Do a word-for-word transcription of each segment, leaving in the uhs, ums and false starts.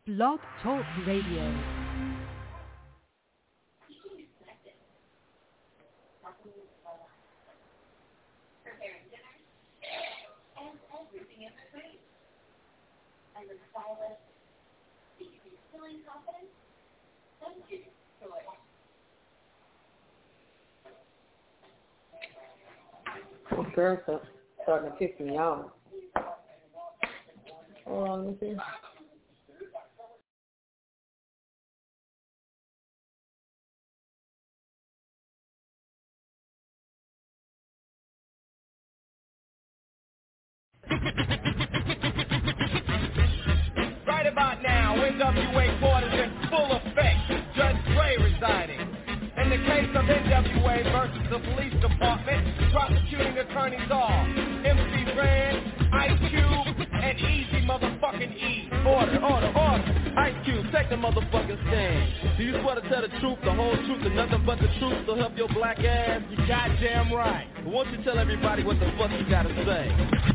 Blog Talk Radio. This girl's starting to piss me off. Hold on, let me see. Right about now, N W A quarters in full effect. Judge Dre resigning. In the case of N W A versus the police department, prosecuting attorneys are M C Ren, Ice Cube, and Easy motherfucking E. Order, order, order. Ice Cube, take the motherfucking stand. Do you swear to tell the truth, the whole truth, and nothing but the truth to help your black ass? You goddamn right. But won't you tell everybody what the fuck you gotta say?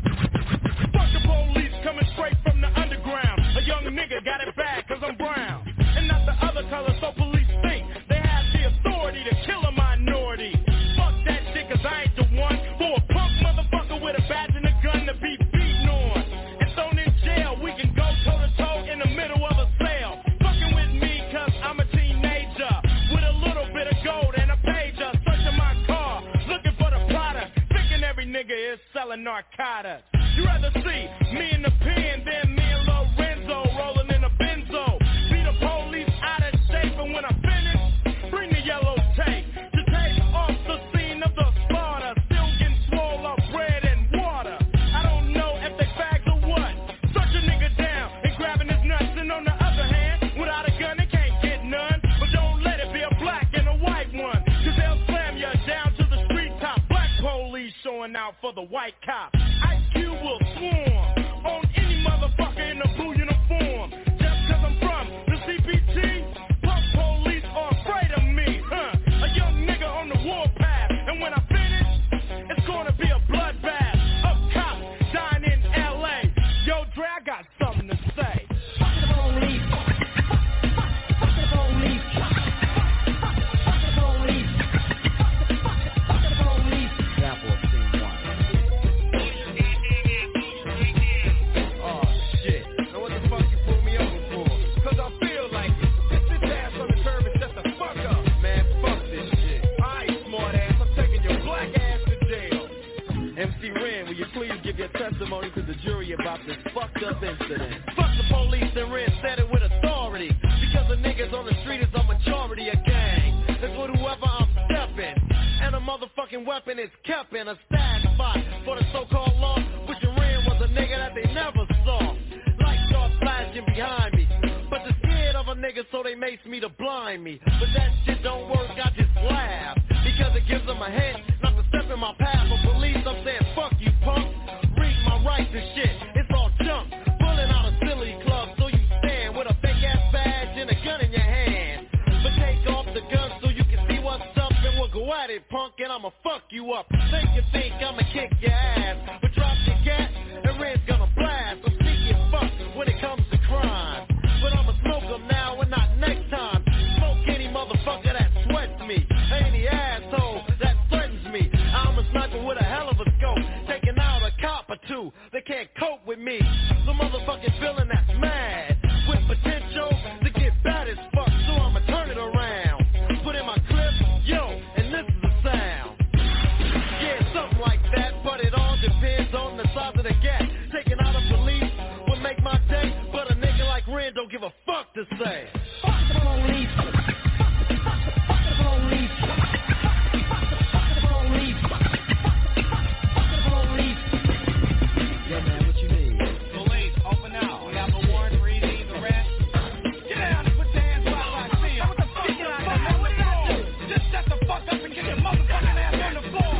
Fuck the police coming straight from the underground. A young nigga got it bad cause I'm brown. And not the other color, so police think they have the authority to kill a minority. Fuck that shit cause I ain't the one for a punk motherfucker with a badge and a gun to be beaten on and thrown in jail. We can go toe to toe in the middle of a sale. Fucking with me cause I'm a teenager with a little bit of gold and a pager. Searching my car, looking for the product, thinking every nigga is selling narcotics. You rather see me in the pen than me and Lorenzo rolling in a benzo. Be the police out of shape, and when I finish, bring the yellow tape to take off the scene of the slaughter. Still getting swole up bread and water. I don't know if they fags or what. Search a nigga down and grabbing his nuts, and on the other hand, without a gun they can't get none. But don't let it be a black and a white one, cause they'll slam you down to the street top. Black police showing out for the white cop. Ice Cube will swarm on any motherfucker in a blue uniform. Just cause I'm from the C P T, punk police are afraid of me, huh? A young nigga on the warpath, and when I finish, it's gonna be a bloodbath. Up cops dying in L A. Yo, Dre, I got something to say. Fuck the police. Fuck the police. Fuck the police. Fuck the police. Example of scene one. Oh shit, now what the fuck you pull me over for? Cause I feel like it. Sit this ass on the curb and shut the fuck up. Man, fuck this shit. Alright, smart ass, I'm taking your black ass to jail. M C Ren, will you please give your testimony to the jury about this fucked up incident? Fuck the police and Ren said it with authority. Because the niggas on the street is a majority of gang. That's with whoever I'm stepping. And a motherfucking weapon is kept in a stash spot for the so-called law, which Ren was a nigga that they never saw. Lights start flashing behind me, but they're scared of a nigga so they mace me to blind me. But that shit don't work, I just laugh, because it gives them a hint not to step in my path. For police, I'm saying fuck you punk, read my rights and shit, it's all junk. Pulling out a silly club so you stand with a fake ass badge and a gun in your hand. But take off the gun so you can see what's up, and we'll go at it, punk, and I'ma fuck you up. Think you think I'ma kick your ass, but drop your gat and Red's gonna blast. I'm sneaky as fuck when it comes to crime, but I'ma smoke them now and not next time. Smoke any motherfucker that sweats me, any asshole that threatens me. I'm a sniper with a hell of a scope, taking out a cop or two. They can't cope with me. Some motherfucking feeling that's mad with potential to get bad as fuck, so I'ma turn it around. Put in my clip, yo, and this is the sound. Yeah, something like that, but it all depends on the size of the gap. Taking out a police would make my day, but a nigga like Ren don't give a fuck to say. Fuck the police. Fuck the police. Fuck the police. Fuck the police. Yeah, man, what you need? Police, open out. We have a warrant for easy arrest. Get down and put your hands up like I see 'em. What the fuck you like, man? What did I do? Just shut the fuck up and get your motherfucking ass on the floor.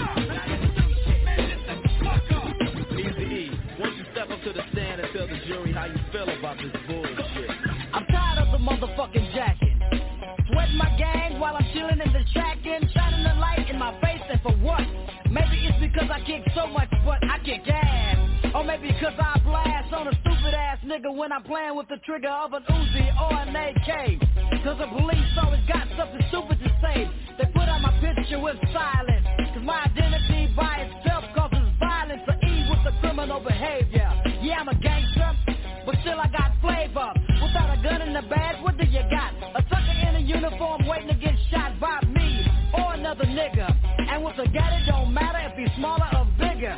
Man, shut the fuck up. Easy E, won't you step up to the stand and tell the jury how you feel about this bullshit? I'm tired of the motherfucking jacking. Sweating my gang while I'm chilling in the shack-in, shining the light in my face, and for what? Maybe it's because I kick so much, but I kick ass. Or maybe because I blast on a stupid ass nigga when I'm playing with the trigger of an Uzi or an A K. Cause the police always got something stupid to say. They put out my picture with silence. Cause my identity by itself causes violence or ease with the criminal behavior. Yeah, I'm a gangster, but still I got flavor. Without a gun in the badge, what do you got? A sucker in a uniform waiting to get shot by me or another nigga. And with a gat, it don't matter if he's smaller or bigger.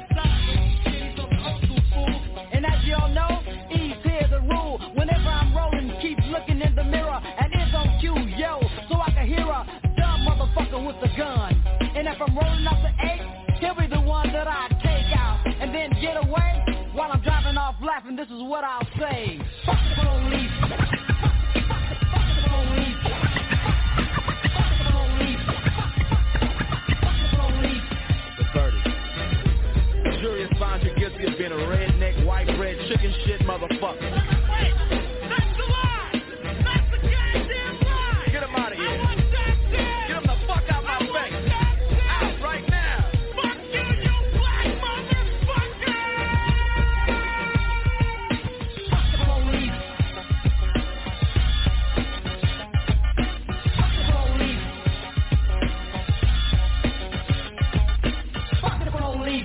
And as y'all know, ease here the rule. Whenever I'm rolling, keep looking in the mirror. And it's on cue, yo, so I can hear a dumb motherfucker with a gun. And if I'm rolling off the eight, he'll be the one that I take out. And then get away while I'm driving off laughing. This is what I'll say. Fuck the police. Fuck the police. Fuck the police. Fuck the police. The verdict. The jury has found you guilty of being a redneck, white bread, chicken shit motherfucker. Wait, that's the lie. That's the goddamn lie. Get him out of here. I want that dead. Get him the fuck out my I want face. that dead. Out right now. Fuck you, you black motherfucker. Fuck the police. Fuck the police. Fuck the police.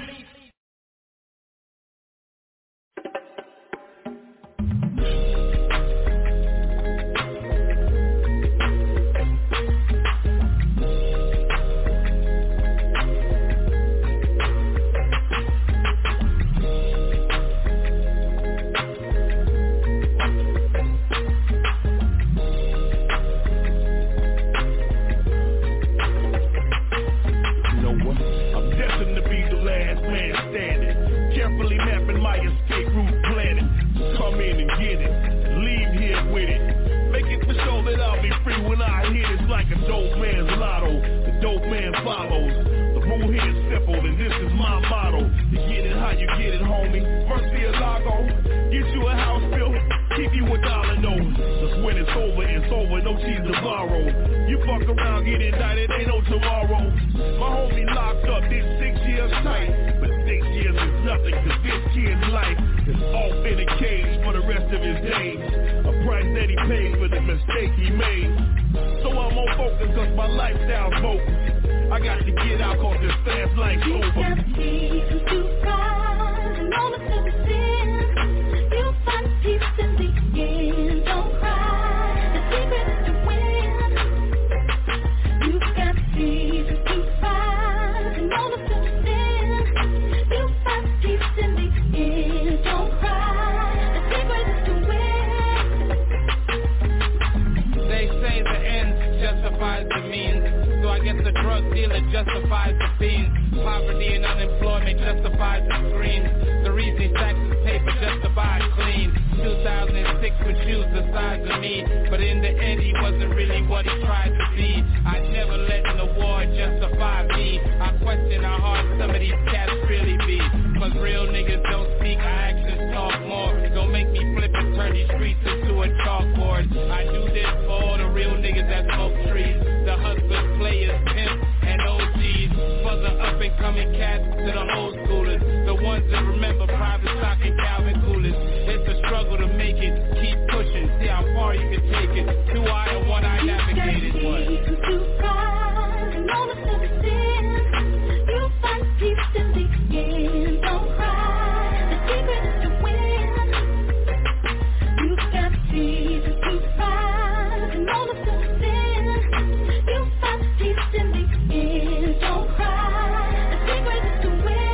You know what? I'm destined to be the last man standing. Carefully mapping my escape route planning. Come in and get it. Leave here with it. Make it for sure that I'll be free when I hit. It's like a dope man's lotto. The dope man follows. The rule here is simple, and this is my motto. You get it how you get it, homie. First be a lago. Get you a house built. Keep you a dollar note. Cause when it's over, it's over. No cheese to borrow. You fuck around, get indicted, ain't no tomorrow. My homie locked up, did six years tight. But six years is nothing, cause this kid's life is off in a cage for the rest of his days. A price that he paid for the mistake he made. So I'm on focus cause my lifestyle's focused. I got to get out cause this fast life's You over. got reasons to cry, and all of them sin. You'll find peace in the end. Don't cry, the secret is to win. You've got reasons to cry, and all of them sin. You'll find peace in the end. Don't cry, the secret is to win. They say the end justifies the means. So I guess the drug dealer justifies the fiends. Poverty and unemployment justifies the screens. The reason he stacks his paper just to buy it clean. two thousand six with shoes the size of me. But in the end he wasn't really what he tried to be. I'd never let an award justify me. I question how hard some of these cats really be. Cause real niggas don't speak, our actions talk more. Don't make me flip and turn these streets into a chalkboard. I do this for all the real niggas that smoke trees. The hustlers, players, pimps, and O Gs. For the up and coming cats to the old schoolers. The ones that remember private stock and Calvin Coolers. It's a struggle to make it, keep pushing, see how far you can take it. Two eye and one eye navigated one. Reasons to cry, and all of them sin. You'll find peace in the end. Don't cry, the secret is to win. You've got reasons to cry, and all of them sin. You'll find peace in the end. Don't cry, the secret is to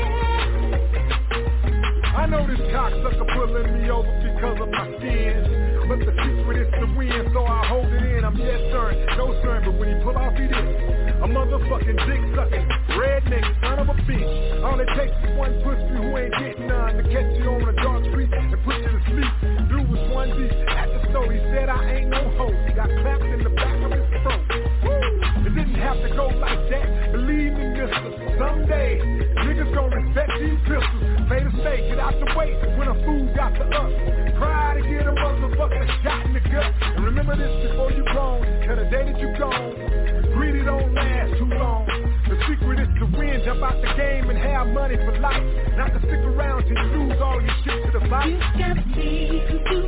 win. I know this cocksucker pulling me over because of my sins. But the secret is to win, so I hold it in. I'm yes sir, no sir, but when he pull off he did. A motherfucking dick sucking, redneck son of a bitch. All it takes is one pussy who ain't getting none to catch you on a dark street and put you to sleep. Dude was one D at the store, he said I ain't no hoe. He got clapped in the back of his throat. Woo! It didn't have to go like that, believe me mister. Someday, niggas gon' respect these pistols. Pay to stay, get out the way when a fool got to up. Try to get a motherfucker shot in the gut. And remember this before you grown, till the day that you gone. Greedy don't last too long. The secret is to win, jump out the game and have money for life. Not to stick around till you lose all your shit to the fight. You've got reasons to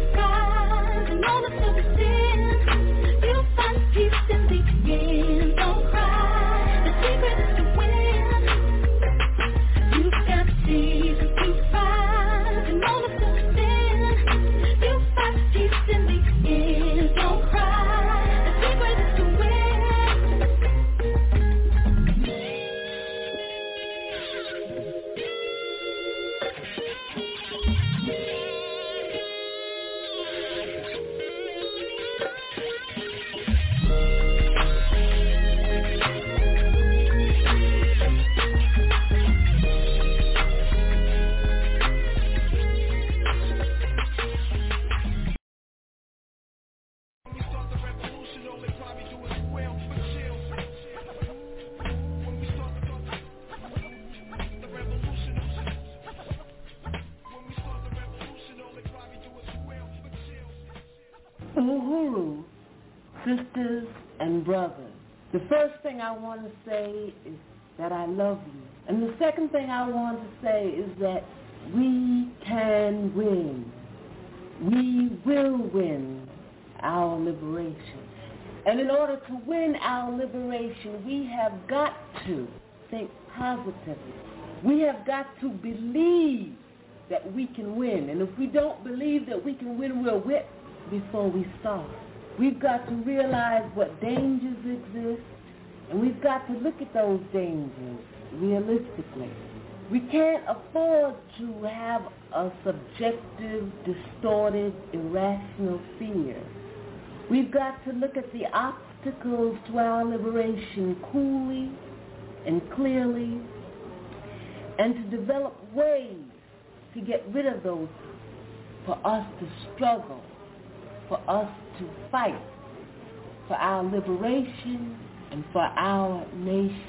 Uhuru, sisters and brothers. The first thing I want to say is that I love you. And the second thing I want to say is that we can win. We will win our liberation. And in order to win our liberation, we have got to think positively. We have got to believe that we can win. And if we don't believe that we can win, we'll quit before we start. We've got to realize what dangers exist, and we've got to look at those dangers realistically. We can't afford to have a subjective, distorted, irrational fear. We've got to look at the obstacles to our liberation coolly and clearly, and to develop ways to get rid of those, for us to struggle, for us to fight for our liberation and for our nation.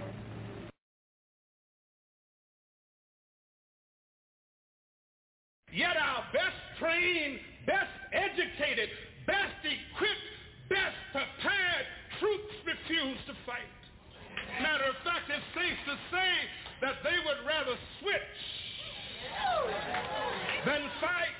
Yet our best trained, best educated, best equipped, best prepared troops refuse to fight. Matter of fact, it's safe to say that they would rather switch than fight.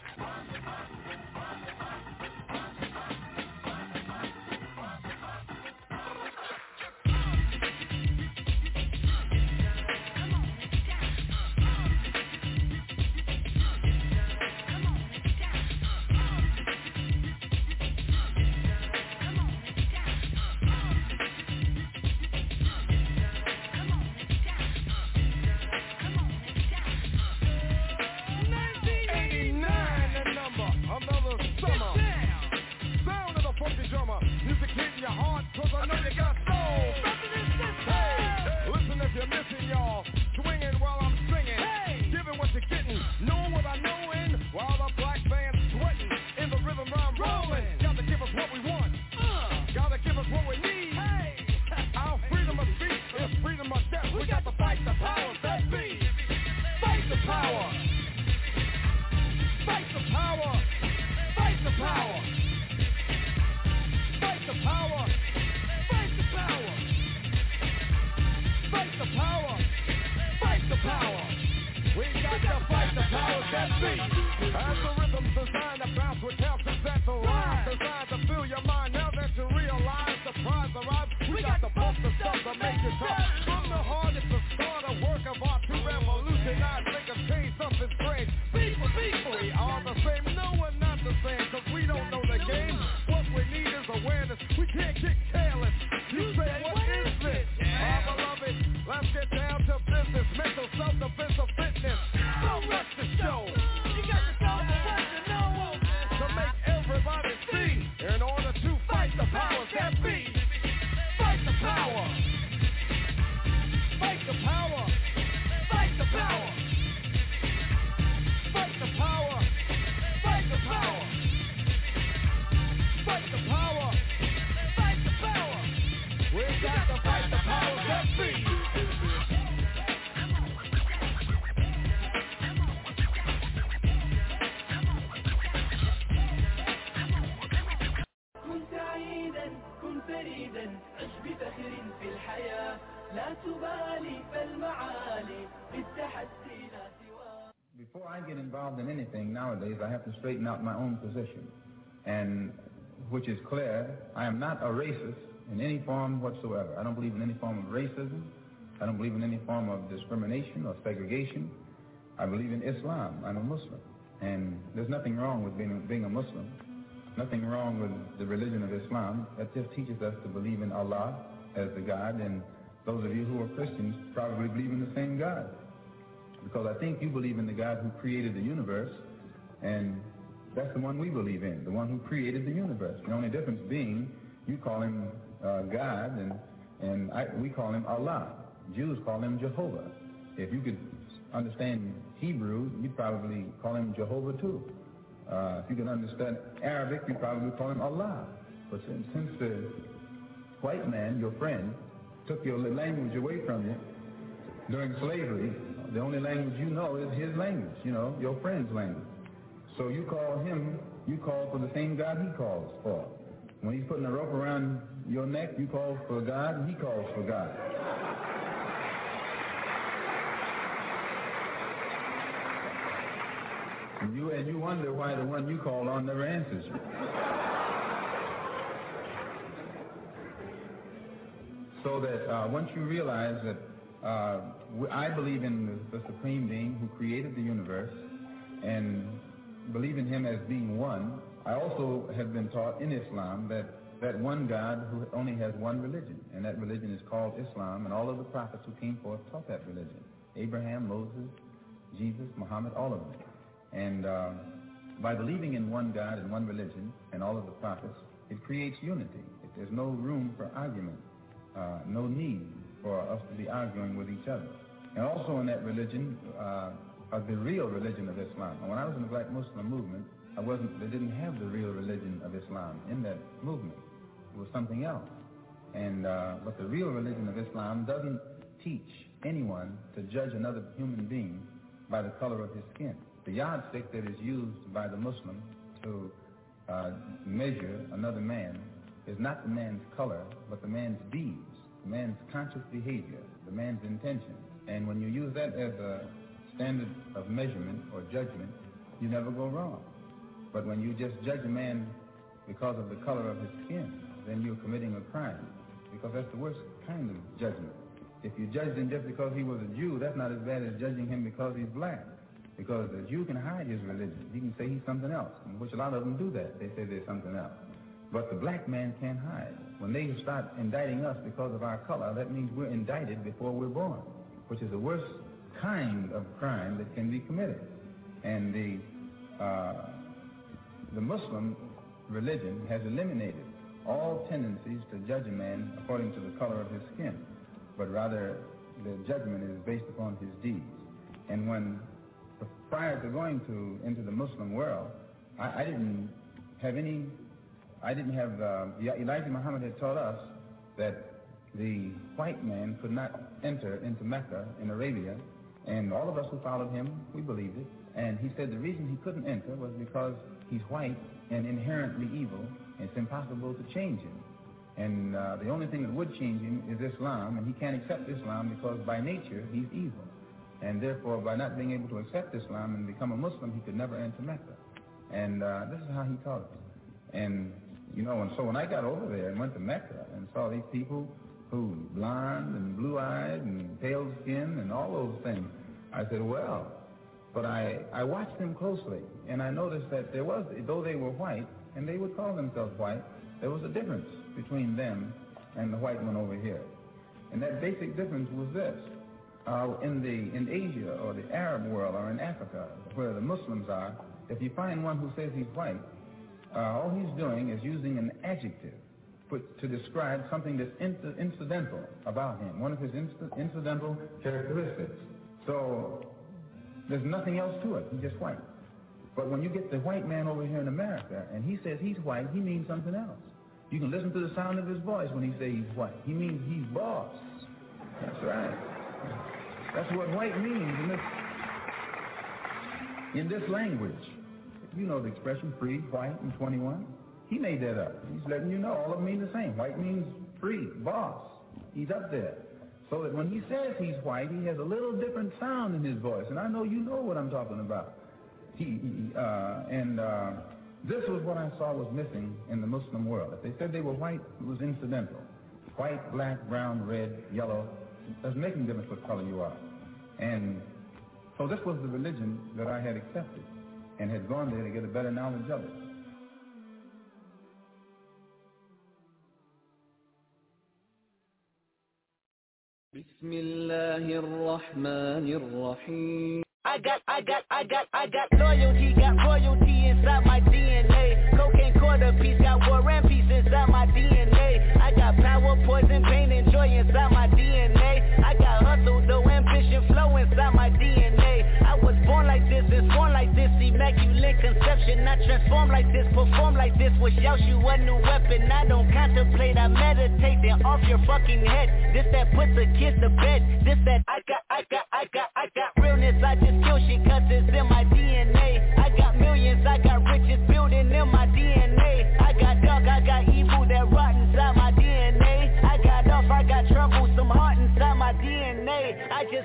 Before I get involved in anything nowadays, I have to straighten out my own position, and which is clear. I am not a racist in any form whatsoever. I don't believe in any form of racism. I don't believe in any form of discrimination or segregation. I believe in Islam. I'm a Muslim, and there's nothing wrong with being, being a Muslim. Nothing wrong with the religion of Islam. That just teaches us to believe in Allah as the God, and those of you who are Christians probably believe in the same God. Because I think you believe in the God who created the universe, and that's the one we believe in, the one who created the universe. The only difference being you call him uh, God, and, and I, we call him Allah. Jews call him Jehovah. If you could understand Hebrew, you'd probably call him Jehovah too. Uh, if you can understand Arabic, you'd probably call him Allah. But since, since the white man, your friend, took your language away from you during slavery, the only language you know is his language, you know, your friend's language. So you call him you call for the same God he calls for. When he's putting a rope around your neck, you call for God, and he calls for God. And you, and you wonder why the one you call on never answers you. So that uh, once you realize that uh, I believe in the, the Supreme Being who created the universe and believe in him as being one, I also have been taught in Islam that, that one God who only has one religion, and that religion is called Islam, and all of the prophets who came forth taught that religion. Abraham, Moses, Jesus, Muhammad, all of them. And uh, by believing in one God and one religion and all of the prophets, it creates unity. It, there's no room for argument, uh, no need for us to be arguing with each other. And also in that religion, uh, of the real religion of Islam. And when I was in the Black Muslim movement, I wasn't, they didn't have the real religion of Islam in that movement. It was something else. And, uh, but the real religion of Islam doesn't teach anyone to judge another human being by the color of his skin. The yardstick that is used by the Muslim to uh, measure another man is not the man's color, but the man's deeds, the man's conscious behavior, the man's intention. And when you use that as a standard of measurement or judgment, you never go wrong. But when you just judge a man because of the color of his skin, then you're committing a crime, because that's the worst kind of judgment. If you judged him just because he was a Jew, that's not as bad as judging him because he's black. Because the Jew can hide his religion. He can say he's something else, which a lot of them do that. They say they're something else. But the black man can't hide. When they start indicting us because of our color, that means we're indicted before we're born, which is the worst kind of crime that can be committed. And the uh, the Muslim religion has eliminated all tendencies to judge a man according to the color of his skin, but rather the judgment is based upon his deeds. And when prior to going to into the Muslim world, I, I didn't have any. I didn't have. Uh, Elijah Muhammad had taught us that the white man could not enter into Mecca in Arabia, and all of us who followed him, we believed it. And he said the reason he couldn't enter was because he's white and inherently evil, and it's impossible to change him. And uh, the only thing that would change him is Islam, and he can't accept Islam because by nature he's evil. And therefore, by not being able to accept Islam and become a Muslim, he could never enter Mecca. And uh, this is how he taught us. And, you know, and so when I got over there and went to Mecca and saw these people who blonde and blue-eyed and pale skin and all those things, I said, well, but I, I watched them closely, and I noticed that there was, though they were white, and they would call themselves white, there was a difference between them and the white one over here. And that basic difference was this. Uh, in the in Asia or the Arab world or in Africa, where the Muslims are, if you find one who says he's white, uh, all he's doing is using an adjective put, to describe something that's inc- incidental about him, one of his inc- incidental characteristics. So there's nothing else to it. He's just white. But when you get the white man over here in America and he says he's white, he means something else. You can listen to the sound of his voice when he says he's white. He means he's boss. That's right. That's what white means in this, in this language. You know the expression free, white, and twenty-one. He made that up. He's letting you know all of them mean the same. White means free, boss. He's up there. So that when he says he's white, he has a little different sound in his voice. And I know you know what I'm talking about. He, he uh, and uh, this was what I saw was missing in the Muslim world. If they said they were white, it was incidental. White, black, brown, red, yellow. It doesn't make any difference what color you are. And so this was the religion that I had accepted and had gone there to get a better knowledge of it. Bismillahirrahmanirrahim. I got, I got, I got, I got loyalty, got royalty inside my D N A. Cocaine quarter piece, got war and peace inside my D N A. I got power, poison, pain, and joy inside my D N A. I got hustle, though, ambition, flow inside my D N A. I was born like this, and born like this, immaculate conception. I transform like this, perform like this, wish out you a new weapon. I don't contemplate, I meditate, then off your fucking head. This that puts a kiss to bed. This that I got, I got, I got, I got realness. I just kill shit cause it's in my D N A. I got millions, I got riches building in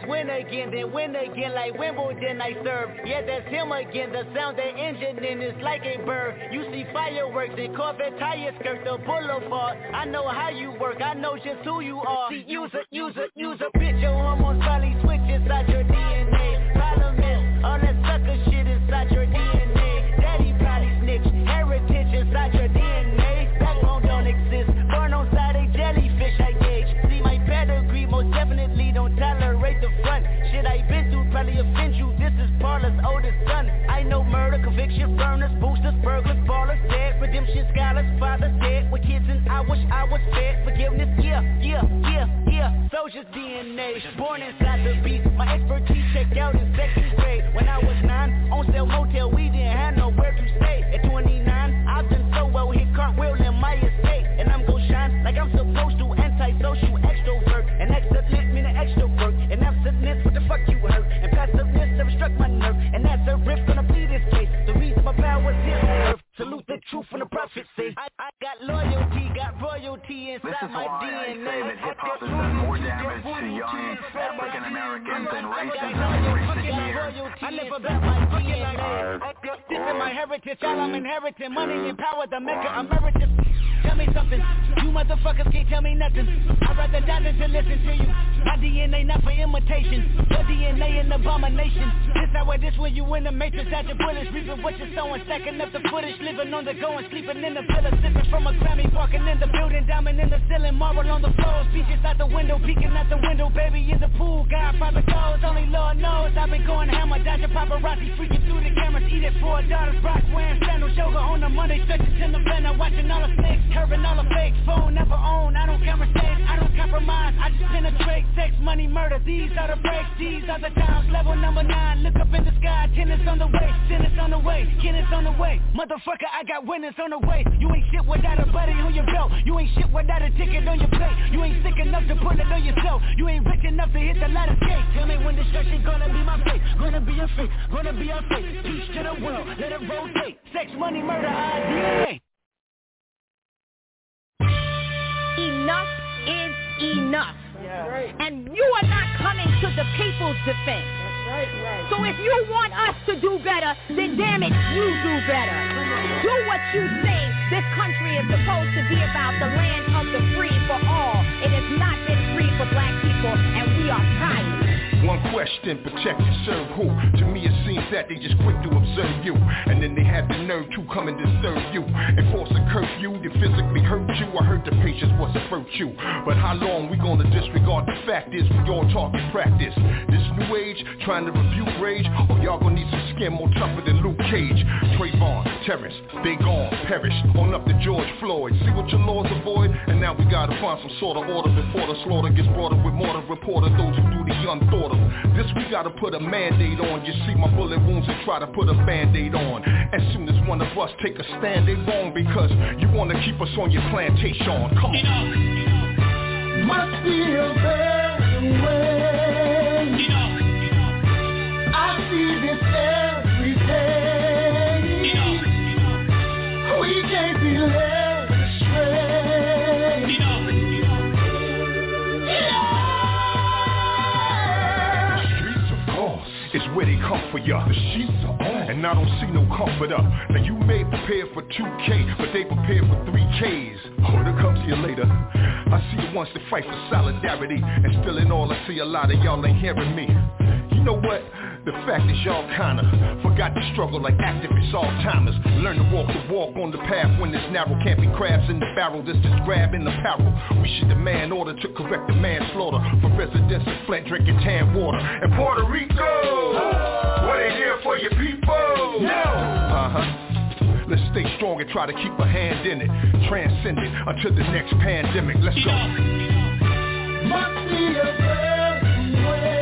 win again, then win again like Wimbledon I serve. Yeah, that's him again, the sound that engine in is like a bird. You see fireworks and Corvette tires skirt the boulevard. I know how you work, I know just who you are. See, use a, use a, use a bitch, your hormones probably switch inside your D N A. Problem is, all that sucker shit inside your D N A. Daddy probably snitch, heritage inside your D N A. Backbone don't exist, born on side a jellyfish I gauge. See my pedigree, most definitely don't tolerate the front. Shit I been through probably offend you, this is Paula's oldest son. I know murder, conviction, burners, boosters, burglars, ballers, dead, redemption, scholars, fathers dead. With kids and I wish I was fed. Forgiveness, yeah, yeah, yeah, yeah. Soldier's D N A, born inside the beast. My expertise checked out in second grade. When I was nine, on sale motel, we didn't have nowhere to stay. At twenty-nine, I've done so well, hit cartwheel in my estate. And I'm gon' shine like I'm supposed to, anti-social extrovert. And excellent meaning extrovert. And absentness, what the fuck you heard? And passiveness never struck my nerve. And that's a riff, gonna be this case. The reason my power's here on earth. Salute the truth from the prophecy. I, I got loyalty, got royalty inside my D N A. This is why I say that hip-hop has done more damage to young African Americans than racism in recent years. I never bet my D N A. This is my heritage, all I'm inheriting. Money and power, the maker emeritus. Tell me something, you motherfuckers can't tell me nothing. I'd rather die than to listen to you. My D N A not for imitation. Your D N A an abomination. This how it is when you in the matrix. Out your bullets, reaping what you're sowing. Stacking up the footage, living on the go and sleeping in the villa. Sipping from a Grammy, walking in the building. Diamond in the ceiling, marble on the floor. Beaches out the window, peeking out the window. Baby in the pool, God private goes. Only Lord knows I've been going hammer. Dodging paparazzi, freaking through the cameras. Eating four daughters, Brock wearing sandals. Yoga on the Monday, stretching to the banner. Watching all the snakes. Curving all the fake phone, never own. I don't count mistakes, I don't compromise. I just penetrate, sex, money, murder. These are the breaks, these are the times. Level number nine, look up in the sky. Tennis on the way, tennis on the way, tennis on the way. Motherfucker, I got winners on the way. You ain't shit without a buddy on your belt. You ain't shit without a ticket on your plate. You ain't sick enough to put it on yourself. You ain't rich enough to hit the ladder skate. Tell me when destruction gonna be my fate. Gonna be a fate, gonna be a fate. Peace to the world, let it rotate. Sex, money, murder, I D N A. Enough is enough. Yeah. Right. And you are not coming to the people's defense. That's right, right. So if you want us to do better, then damn it, you do better. Do what you say. This country is supposed to be about the land of the free for all. It has not been free for black people, and we are tired. One question, protect and serve who? To me it seems that they just quick to observe you, and then they have the nerve to come and disturb you, enforce a curfew to physically hurt you. I heard the patience was a virtue, but how long we gonna disregard the fact is we all talk and practice this new age, trying to rebuke rage, or y'all gonna need some skin more tougher than Luke Cage. Trayvon, Terrence, they gone, perish, on up to George Floyd. See what your laws avoid, and now we gotta find some sort of order before the slaughter gets brought up with mortar reporter, those who do the unthought of. This we gotta put a mandate on. You see my bullet wounds and try to put a band-aid on. As soon as one of us take a stand, they wrong because you wanna keep us on your plantation. Come on. Must be a better way. I see this every day. We can't be led astray. It's where they come for ya. The sheets are on, and I don't see no comfort up. Now you may prepare for two K, but they prepare for three Ks. Oh, it'll come to you later. I see you once to fight for solidarity, and still in all I see a lot of y'all ain't hearing me. You know what? The fact is y'all kinda forgot to struggle like activists, all-timers. Learn to walk the walk on the path when it's narrow. Can't be crabs in the barrel, this is grabbing the apparel. We should demand order to correct the manslaughter for residents of Flint drinking tan water. And Puerto Rico, what ain't here for your people? Yeah. Uh-huh. Let's stay strong and try to keep a hand in it. Transcend it until the next pandemic. Let's go. Must be a better way.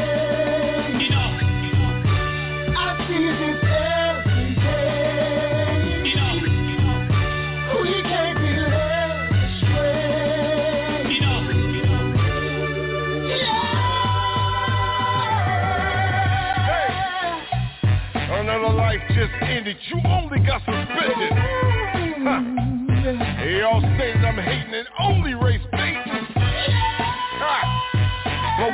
I see this every day. We can't be led astray. Hey, another life just ended. You only got suspended. Huh. Hey, y'all saying I'm hating and only race bait. Ha.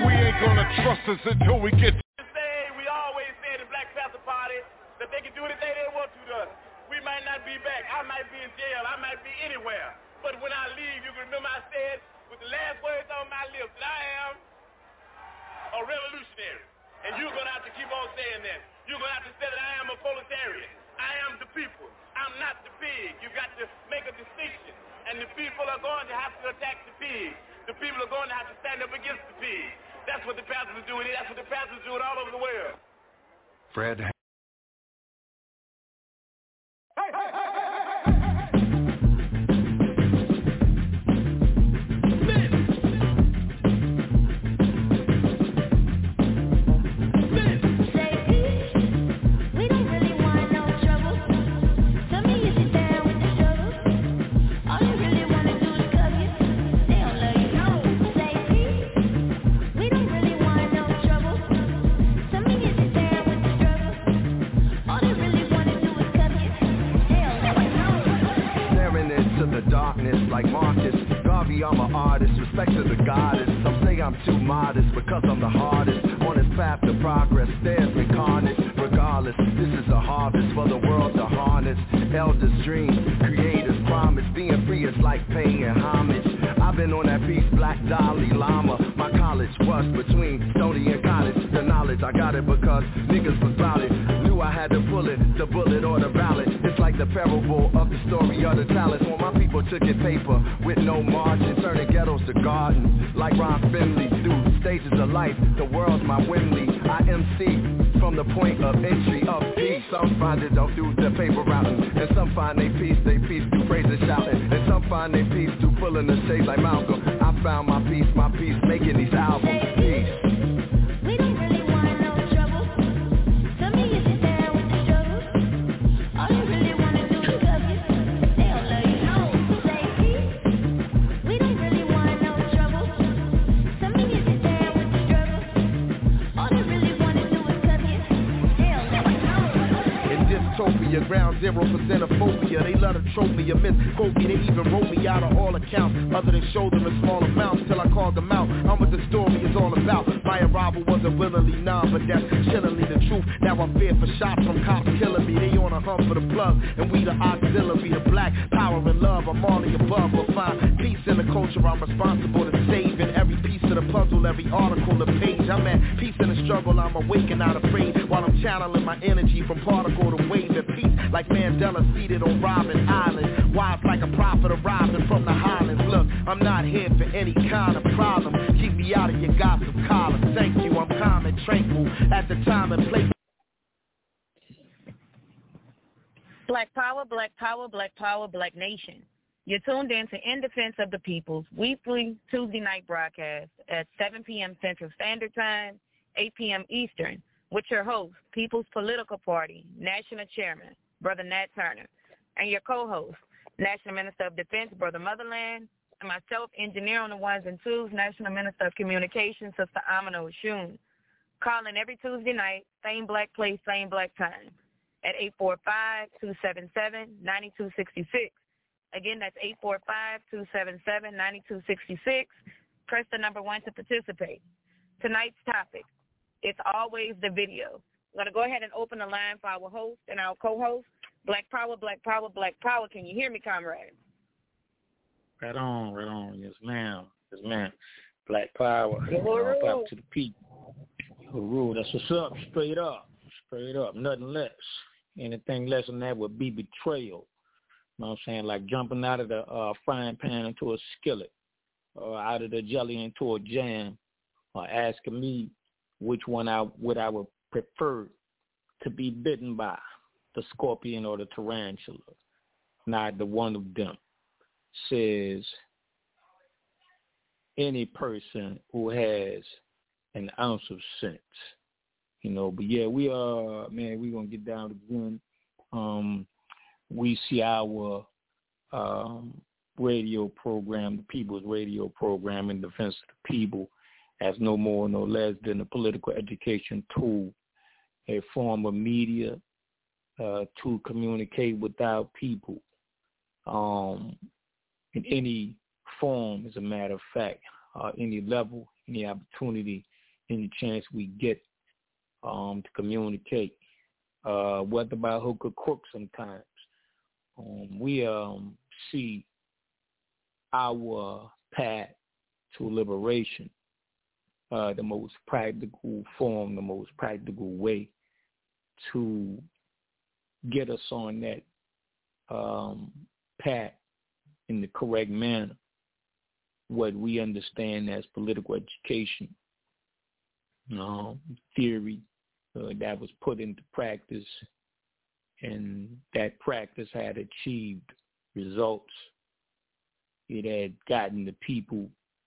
trust us until we get We always say the Black Panther Party that they can do anything they want to to us. We might not be back. I might be in jail. I might be anywhere. But when I leave, you can remember I said with the last words on my lips that I am a revolutionary. And you're going to have to keep on saying that. You're going to have to say that I am a proletarian. I am the people. I'm not the pig. You got to make a distinction. And the people are going to have to attack the pig. The people are going to have to stand up against the pig. That's what the Panthers are doing. That's what the Panthers are doing all over the world. Fred. Hey, hey, hey, hey, hey. Like Marcus Garvey, I'm an artist, respect to the goddess. Some say I'm too modest because I'm the hardest. On this path to progress, there's been carnage. Regardless, this is a harvest for the world to harness. Elders dream, creators promise. Being free is like paying homage. I've been on that piece, Black Dalai Lama. My college was between Stony and College. The knowledge, I got it because niggas was solid. Knew I had to pull it, the bullet or the ballot. It's like the parable of the story of the talents. When my people took it paper with no margin, turning ghettos to gardens. Like Ron Finley, through stages of life, the world's my Wembley. I M C from the point of entry of peace. Some find it out through the paper routing, and some find they peace, they peace through praise and shouting, and some find they peace through pulling the shades like Malcolm. I found my peace, my peace, making these albums. Peace. Ground zero percent of phobia. They love to trope me, a misquote me. They even wrote me out of all accounts, other than show them in small amounts till I called them out. I'm what the story is all about. My arrival wasn't willingly none, but that's chillingly the truth. Now I fear for shots from cops killing me. They on a hunt for the plug, and we the auxiliary, the black power and love. I'm all the above, but find peace in the culture. I'm responsible to saving every piece of the puzzle, every article, the page. I'm at peace in the struggle. I'm awake and not afraid, while I'm channeling my energy from particle to wave at peace. Like Mandela seated on Robin Island, wise like a prophet arriving from the Highlands. Look, I'm not here for any kind of problem. Keep me out of your gossip column. Thank you, I'm calm and tranquil at the time and place. Black Power, Black Power, Black Power, Black Nation. You're tuned in to In Defense of the People's weekly Tuesday night broadcast at seven p.m. Central Standard Time, eight p.m. Eastern, with your host, People's Political Party, National Chairman, Brother Nat Turner, and your co-host, National Minister of Defense, Brother Motherland, and myself, Engineer on the Ones and Twos, National Minister of Communications, Sister Amina Oshun. Calling every Tuesday night, same black place, same black time, at eight four five, two seven seven, nine two six six. Again, that's eight four five, two seven seven, nine two six six. Press the number one to participate. Tonight's topic, it's always the video. I'm going to go ahead and open the line for our host and our co-host. Black Power, Black Power, Black Power. Can you hear me, comrade? Right on, right on. Yes, ma'am. Yes, ma'am. Black Power. Yo, power to the people. Yo, that's what's up. Straight up. Straight up. Nothing less. Anything less than that would be betrayal. You know what I'm saying? Like jumping out of the uh, frying pan into a skillet, or out of the jelly into a jam, or asking me which one I would I would prefer to be bitten by, the scorpion or the tarantula. Neither one of them. Says any person who has an ounce of sense. You know, but yeah, we are, man, we're going to get down to gun. Um, we see our um, radio program, the People's Radio Program in Defense of the People, as no more, no less than a political education tool, a form of media uh, to communicate with our people um, in any form, as a matter of fact, uh, any level, any opportunity, any chance we get um, to communicate. Uh, whether by hook or crook sometimes. Um, we um, see our path to liberation, uh, the most practical form, the most practical way to get us on that um, path in the correct manner, what we understand as political education, um, theory uh, that was put into practice, and that practice had achieved results. It had gotten the people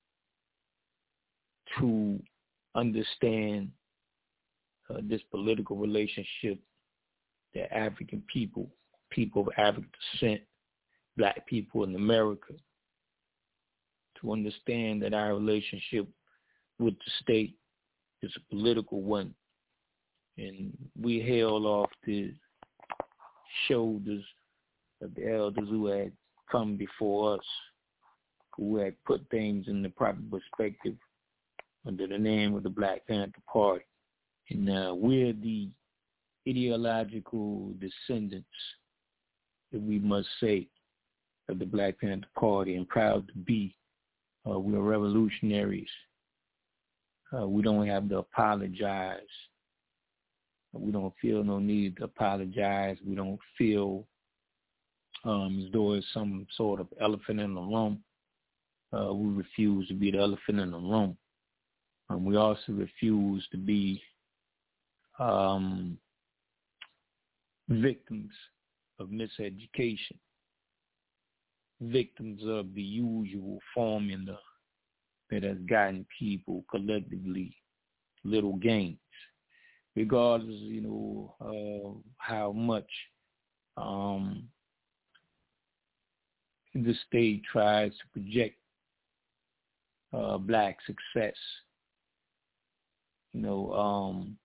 to understand uh, this political relationship that African people, people of African descent, black people in America, to understand that our relationship with the state is a political one. And we held off the shoulders of the elders who had come before us, who had put things in the proper perspective under the name of the Black Panther Party. And uh, we're the ideological descendants, if we must say, of the Black Panther Party, and proud to be. Uh, we're revolutionaries. Uh, we don't have to apologize. We don't feel no need to apologize. We don't feel um, as though it's some sort of elephant in the room. Uh, we refuse to be the elephant in the room. Um, we also refuse to be um, victims of miseducation, victims of the usual formula that has gotten people collectively little gains, regardless, you know, of how much um, the state tries to project uh, black success. You know, um,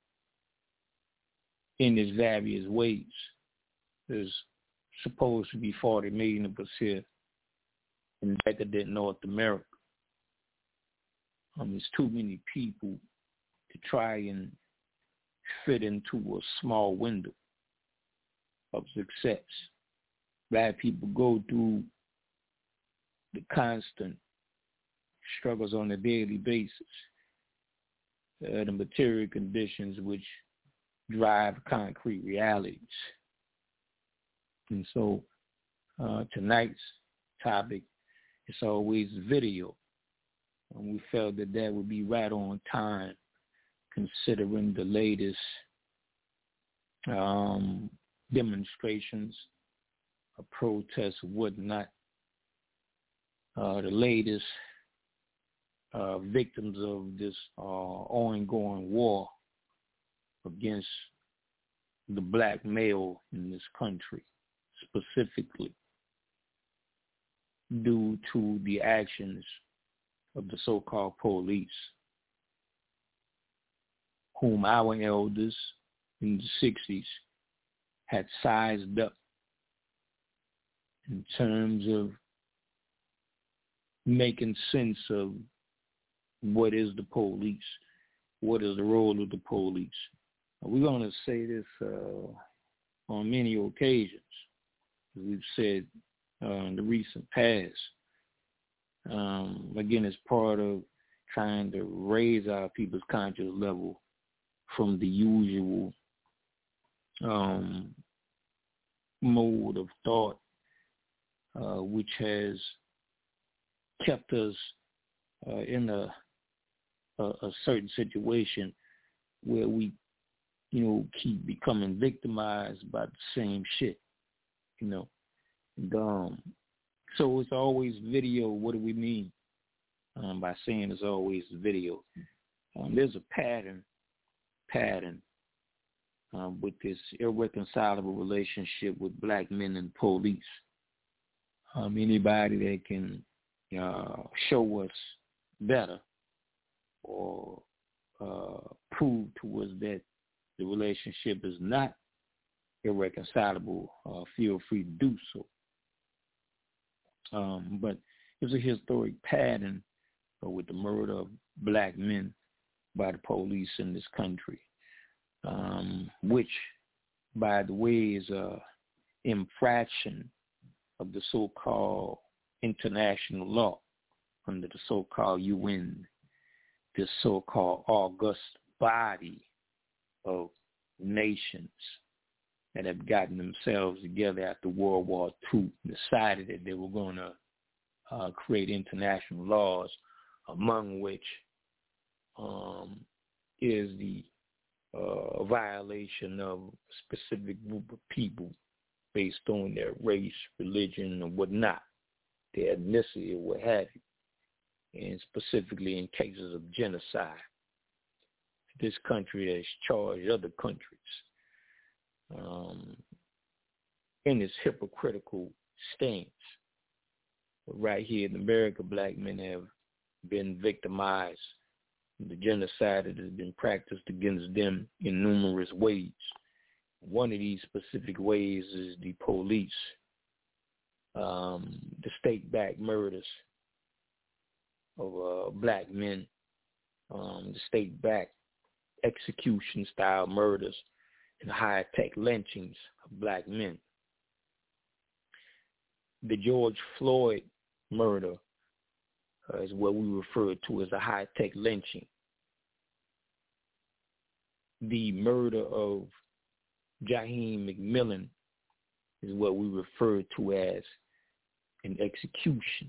in its various ways. There's supposed to be forty million of us here in decadent North America. Um, there's too many people to try and fit into a small window of success. Black people go through the constant struggles on a daily basis, uh, the material conditions which drive concrete realities. And so uh, tonight's topic is always video. And we felt that that would be right on time, considering the latest um, demonstrations, uh, protests, whatnot, uh, the latest uh, victims of this uh, ongoing war against the black male in this country, specifically due to the actions of the so-called police, whom our elders in the sixties had sized up in terms of making sense of what is the police, what is the role of the police. We're going to say this uh, on many occasions, as we've said uh, in the recent past. Um, again, it's part of trying to raise our people's conscious level from the usual um, mode of thought, uh, which has kept us uh, in a, a, a certain situation where we, you know, keep becoming victimized by the same shit, you know. And, um, so it's always video. What do we mean um, by saying it's always video? Um, there's a pattern, pattern um, with this irreconcilable relationship with black men and police. Um, anybody that can uh, show us better or uh, prove to us that the relationship is not irreconcilable, uh, feel free to do so. Um, but there's a historic pattern uh, with the murder of black men by the police in this country, um, which, by the way, is a infraction of the so-called international law under the so-called U N, this so-called august body of nations that have gotten themselves together after World War Two, decided that they were going to uh, create international laws, among which um, is the uh, violation of a specific group of people based on their race, religion, or whatnot, their ethnicity, or what have you, and specifically in cases of genocide. This country has charged other countries um, in its hypocritical stance. But right here in America, black men have been victimized. The genocide that has been practiced against them in numerous ways. One of these specific ways is the police, um, the state-backed murders of uh, black men, um, the state-backed execution-style murders and high-tech lynchings of black men. The George Floyd murder uh, is what we refer to as a high-tech lynching. The murder of Jaheim McMillan is what we refer to as an execution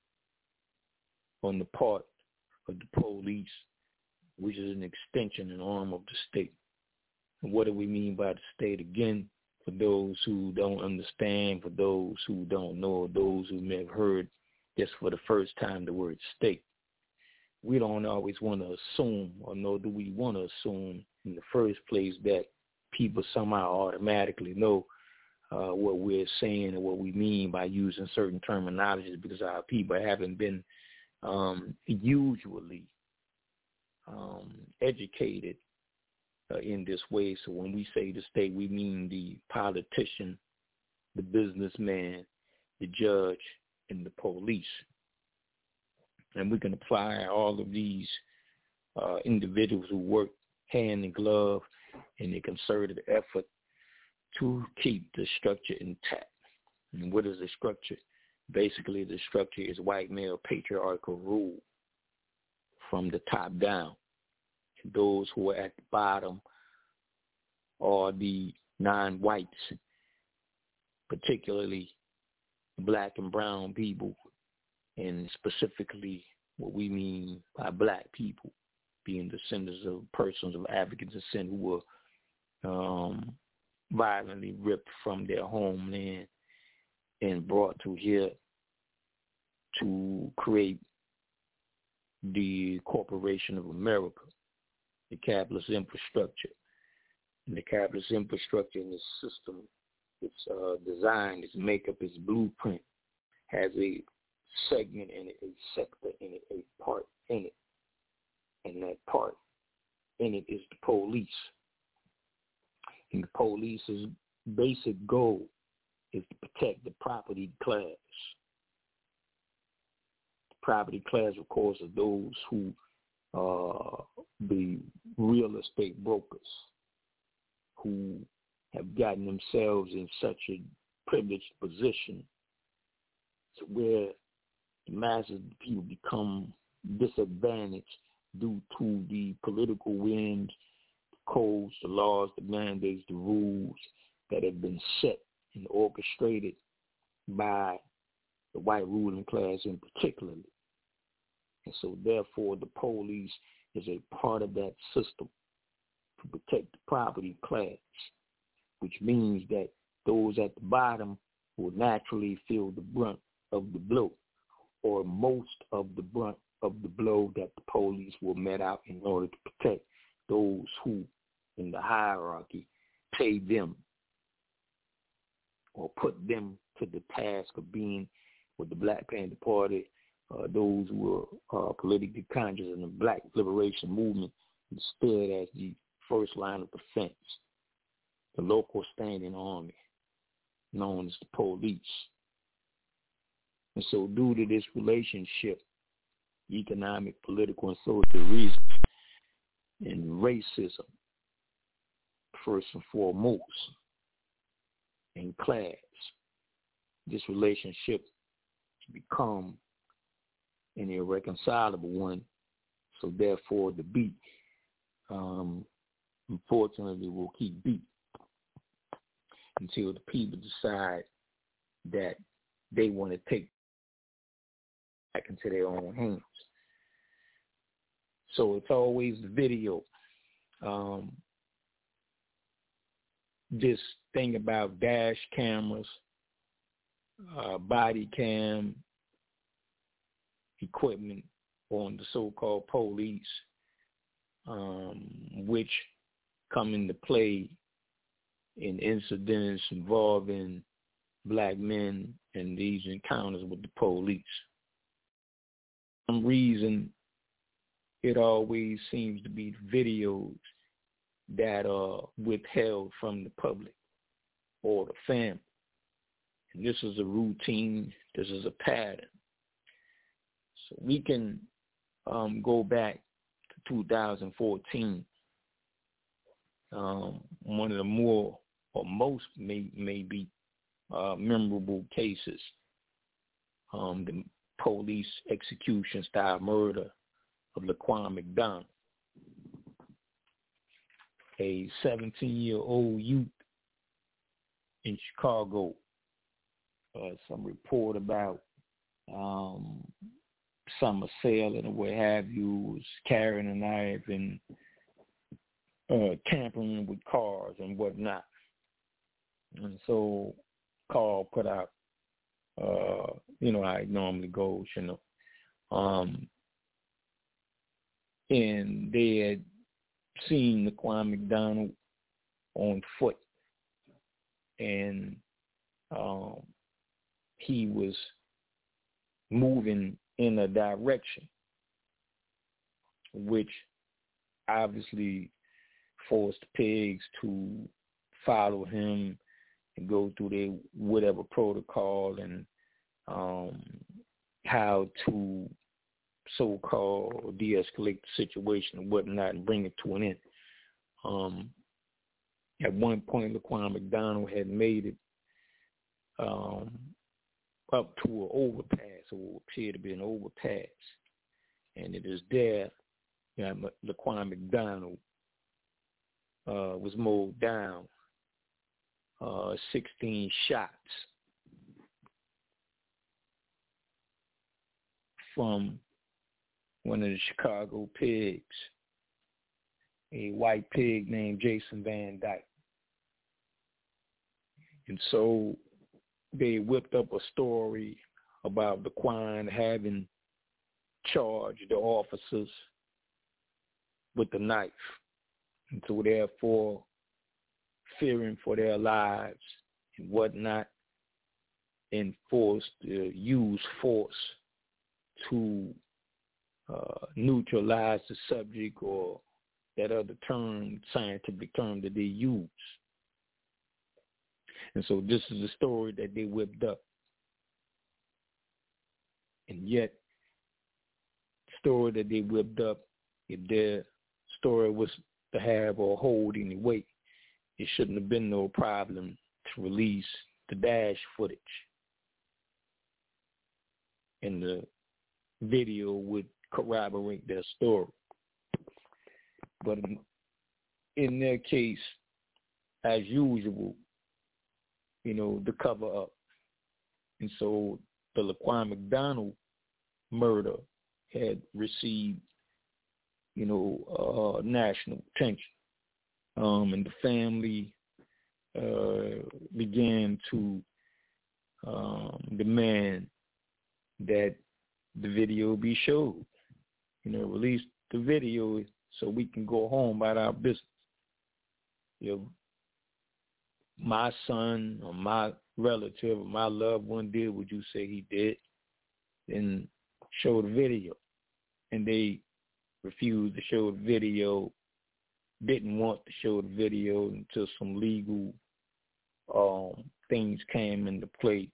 on the part of the police, which is an extension and arm of the state. And what do we mean by the state? Again, for those who don't understand, for those who don't know, or those who may have heard this for the first time, the word state. We don't always want to assume, or nor do we want to assume in the first place that people somehow automatically know uh, what we're saying and what we mean by using certain terminologies, because our people haven't been um, usually um, educated uh, in this way. So when we say the state, we mean the politician, the businessman, the judge, and the police. And we can apply all of these uh, individuals who work hand in glove in a concerted effort to keep the structure intact. And what is the structure? Basically, the structure is white male patriarchal rule from the top down. And those who are at the bottom are the non-whites, particularly black and brown people, and specifically what we mean by black people, being descendants of persons of African descent who were um, violently ripped from their homeland and brought to here to create the Corporation of America, the capitalist infrastructure. And the capitalist infrastructure in this system, its uh, design, its makeup, its blueprint, has a segment in it, a sector in it, a part in it. And that part in it is the police. And the police's basic goal is to protect the property class. The property class, of course, are those who are the real estate brokers who have gotten themselves in such a privileged position to where the masses of people become disadvantaged due to the political winds, the codes, the laws, the mandates, the rules that have been set and orchestrated by the white ruling class in particular. And so therefore the police is a part of that system to protect the property class, which means that those at the bottom will naturally feel the brunt of the blow, or most of the brunt of the blow that the police will met out in order to protect those who in the hierarchy pay them or put them to the task of being with the Black Panther Party, uh, those who are uh, politically conscious in the Black Liberation Movement stood as the first line of defense, the local standing army known as the police. And so due to this relationship, economic, political, and social reasons, and racism, first and foremost, and class. This relationship become an irreconcilable one, so therefore the beat, um, unfortunately, will keep beat until the people decide that they want to take back into their own hands. So it's always the video. Um, this thing about dash cameras, uh, body cam equipment on the so-called police, um, which come into play in incidents involving black men and these encounters with the police. For some reason, it always seems to be videos that are withheld from the public or the family. And this is a routine. This is a pattern. So we can um, go back to two thousand fourteen. Um, one of the more or most may, maybe uh, memorable cases, um, the police execution style murder of Laquan McDonald, a seventeen-year-old youth in Chicago. Uh, some report about um, some assailant or what have you was carrying a knife and uh, tampering with cars and whatnot. And so Carl put out, uh, you know, how it normally goes, you know. Um, and they had seen Laquan McDonald on foot, and um, he was moving in a direction which obviously forced the pigs to follow him and go through their whatever protocol and um, how to so-called de-escalate the situation and whatnot and bring it to an end. Um, at one point, Laquan McDonald had made it um, up to an overpass, or what appeared to be an overpass. And it is there that you know, Laquan McDonald uh, was mowed down, uh, sixteen shots from one of the Chicago pigs, a white pig named Jason Van Dyke. And so they whipped up a story about Laquan having charged the officers with the knife. And so therefore, fearing for their lives and whatnot, and forced to use force to uh, neutralize the subject, or that other term, scientific term that they use. And so this is the story that they whipped up. And yet, the story that they whipped up, if their story was to have or hold any weight, it shouldn't have been no problem to release the dash footage. And the video would corroborate their story. But in, in their case, as usual, you know, the cover up. And so the Laquan McDonald murder had received, you know, uh, national attention. Um, and the family uh, began to um, demand that the video be showed. You know, release the video so we can go home about our business. You know, my son or my relative or my loved one did what you say he did, then show the video. And they refused to show the video, didn't want to show the video until some legal um, things came into play.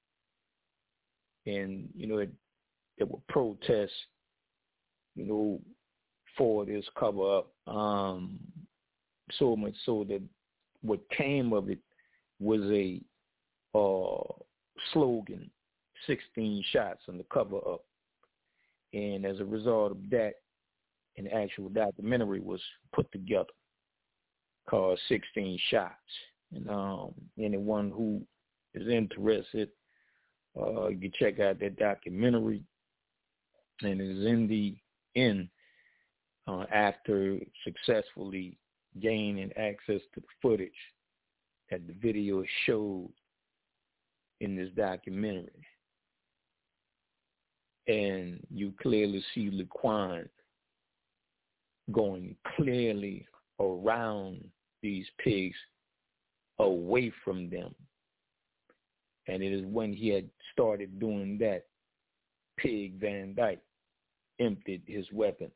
And, you know, it, there were protests, you know, for this cover up. Um, so much so that what came of it was a uh, slogan, sixteen shots on the cover up. And as a result of that, an actual documentary was put together called sixteen shots. And um, anyone who is interested, uh, you can check out that documentary. And it is in the end, uh, after successfully gaining access to the footage that the video showed in this documentary. And you clearly see Laquan going clearly around these pigs, away from them. And it is when he had started doing that, Pig Van Dyke emptied his weapon.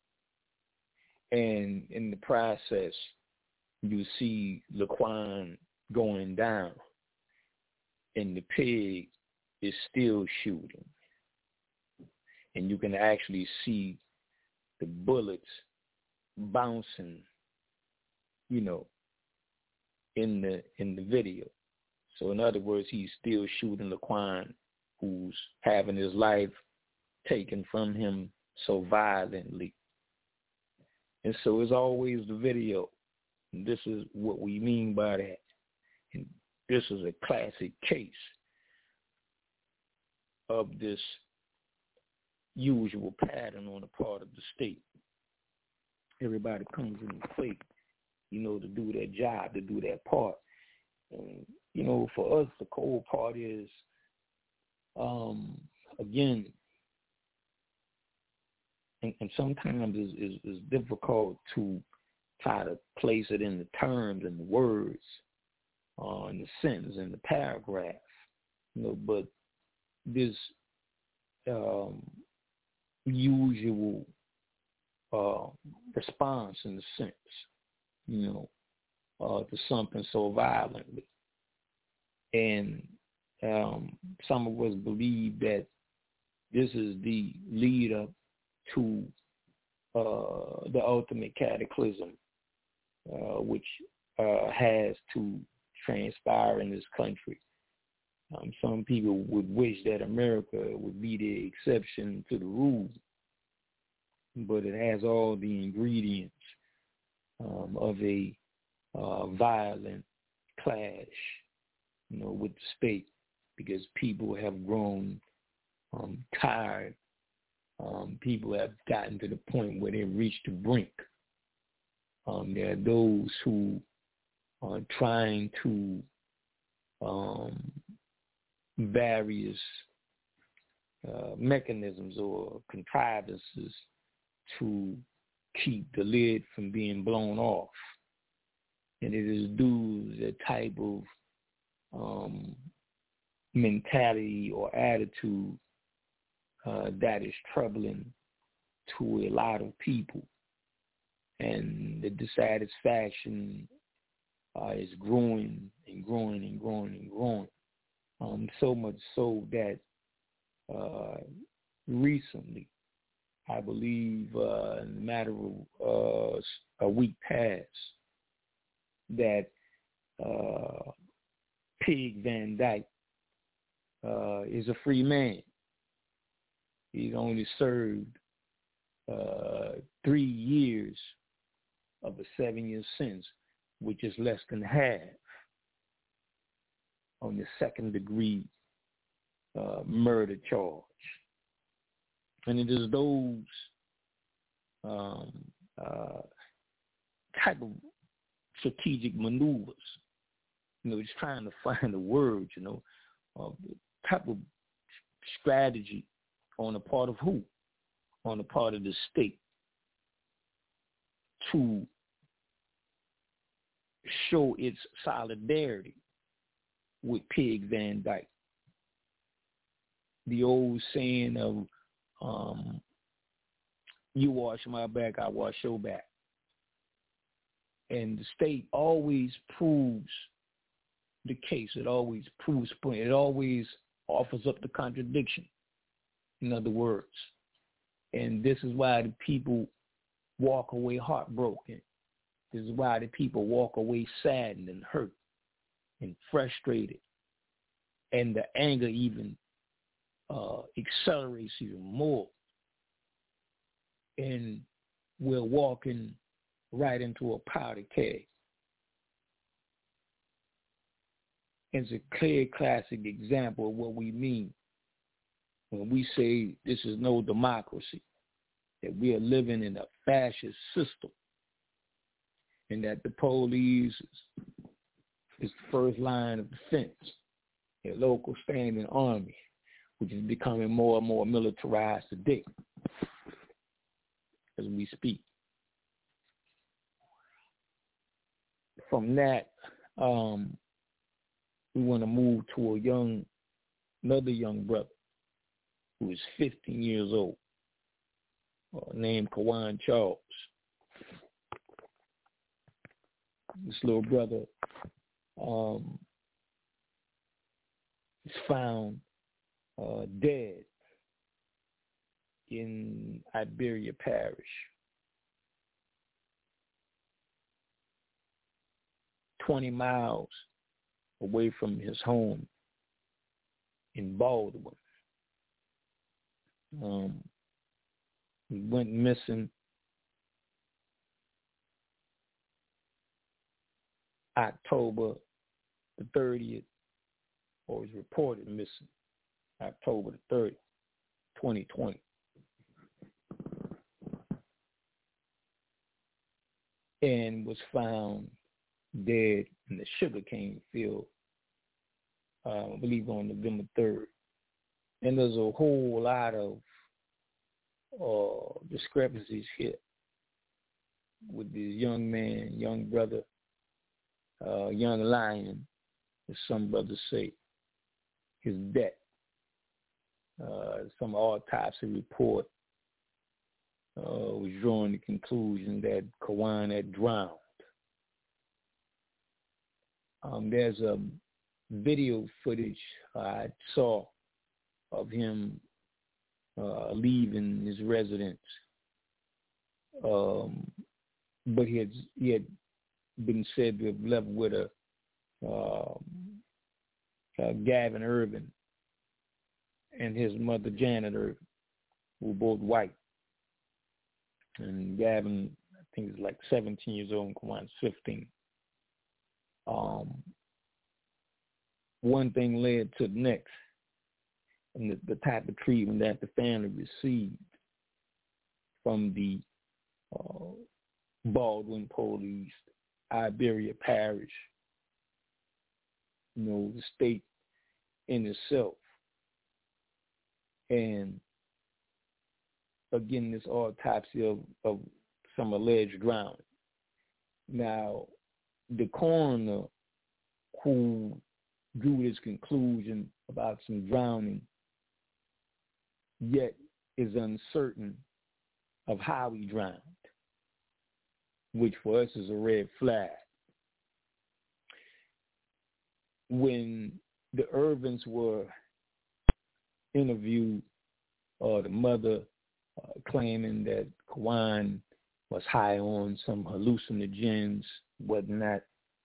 And in the process, you see Laquan going down, and the pig is still shooting. And you can actually see the bullets bouncing, you know, in the in the video. So in other words, he's still shooting Laquan, who's having his life taken from him so violently. And so it's always the video. And this is what we mean by that. And this is a classic case of this usual pattern on the part of the state. Everybody comes into play, you know, to do their job, to do their part. And, you know, for us, the cold part is, um, again, and, and sometimes it's, it's, it's difficult to try to place it in the terms and the words, uh, in the sentence, in the paragraph, you know, but this um, usual uh, response in the sense, you know, uh, to something so violently. And um, some of us believe that this is the lead up to uh, the ultimate cataclysm, uh, which uh, has to transpire in this country. Um, some people would wish that America would be the exception to the rule, but it has all the ingredients um, of a uh, violent clash, you know, with the state, because people have grown um, tired. Um, people have gotten to the point where they've reached the brink. Um, there are those who are trying to um, various uh, mechanisms or contrivances to keep the lid from being blown off. And it is due to the type of um, mentality or attitude uh, that is troubling to a lot of people. And the dissatisfaction uh, is growing and growing and growing and growing. Um, so much so that uh, recently, I believe uh, in a matter of uh, a week past, that uh, Pig Van Dyke uh, is a free man. He's only served uh, three years of a seven-year sentence, which is less than half on the second-degree uh, murder charge. And it is those um, uh, type of strategic maneuvers, you know, just trying to find the words, you know, uh, type of strategy on the part of who? On the part of the state to show its solidarity with Pig Van Dyke. The old saying of, um, you wash my back, I wash your back. And the state always proves the case. It always proves point. It always offers up the contradiction, in other words. And this is why the people walk away heartbroken. This is why the people walk away saddened and hurt and frustrated. And the anger even uh, accelerates even more. And we're walking right into a powder keg. It's a clear classic example of what we mean when we say this is no democracy, that we are living in a fascist system, and that the police is, is the first line of defense, a local standing army, which is becoming more and more militarized today as we speak. From that, um, we want to move to a young, another young brother who is fifteen years old, uh, named Kawan Charles. This little brother um, is found uh, dead in Iberia Parish. twenty miles away from his home in Baldwin. Um, he went missing October the thirtieth, or was reported missing October the thirtieth, twenty twenty. And was found dead in the sugarcane field, uh, I believe on November third. And there's a whole lot of uh, discrepancies here with this young man, young brother, uh, young lion, as some brothers say, his death. Uh, some autopsy report uh, was drawing the conclusion that Kawan had drowned. Um, there's a video footage I saw of him uh, leaving his residence, um, but he had he had been said to have left with a uh, uh, Gavin Irvin and his mother Janet Irvin, who were both white. And Gavin, I think, is like seventeen years old, and Kawan's fifteen. Um, one thing led to the next, and the, the type of treatment that the family received from the uh, Baldwin Police, Iberia Parish, you know, the state in itself. And again, this autopsy of, of some alleged drowning. Now, the coroner who drew this conclusion about some drowning, yet is uncertain of how he drowned, which for us is a red flag. When the Irvins were interviewed, uh, the mother uh, claiming that Kawan was high on some hallucinogens, whatnot,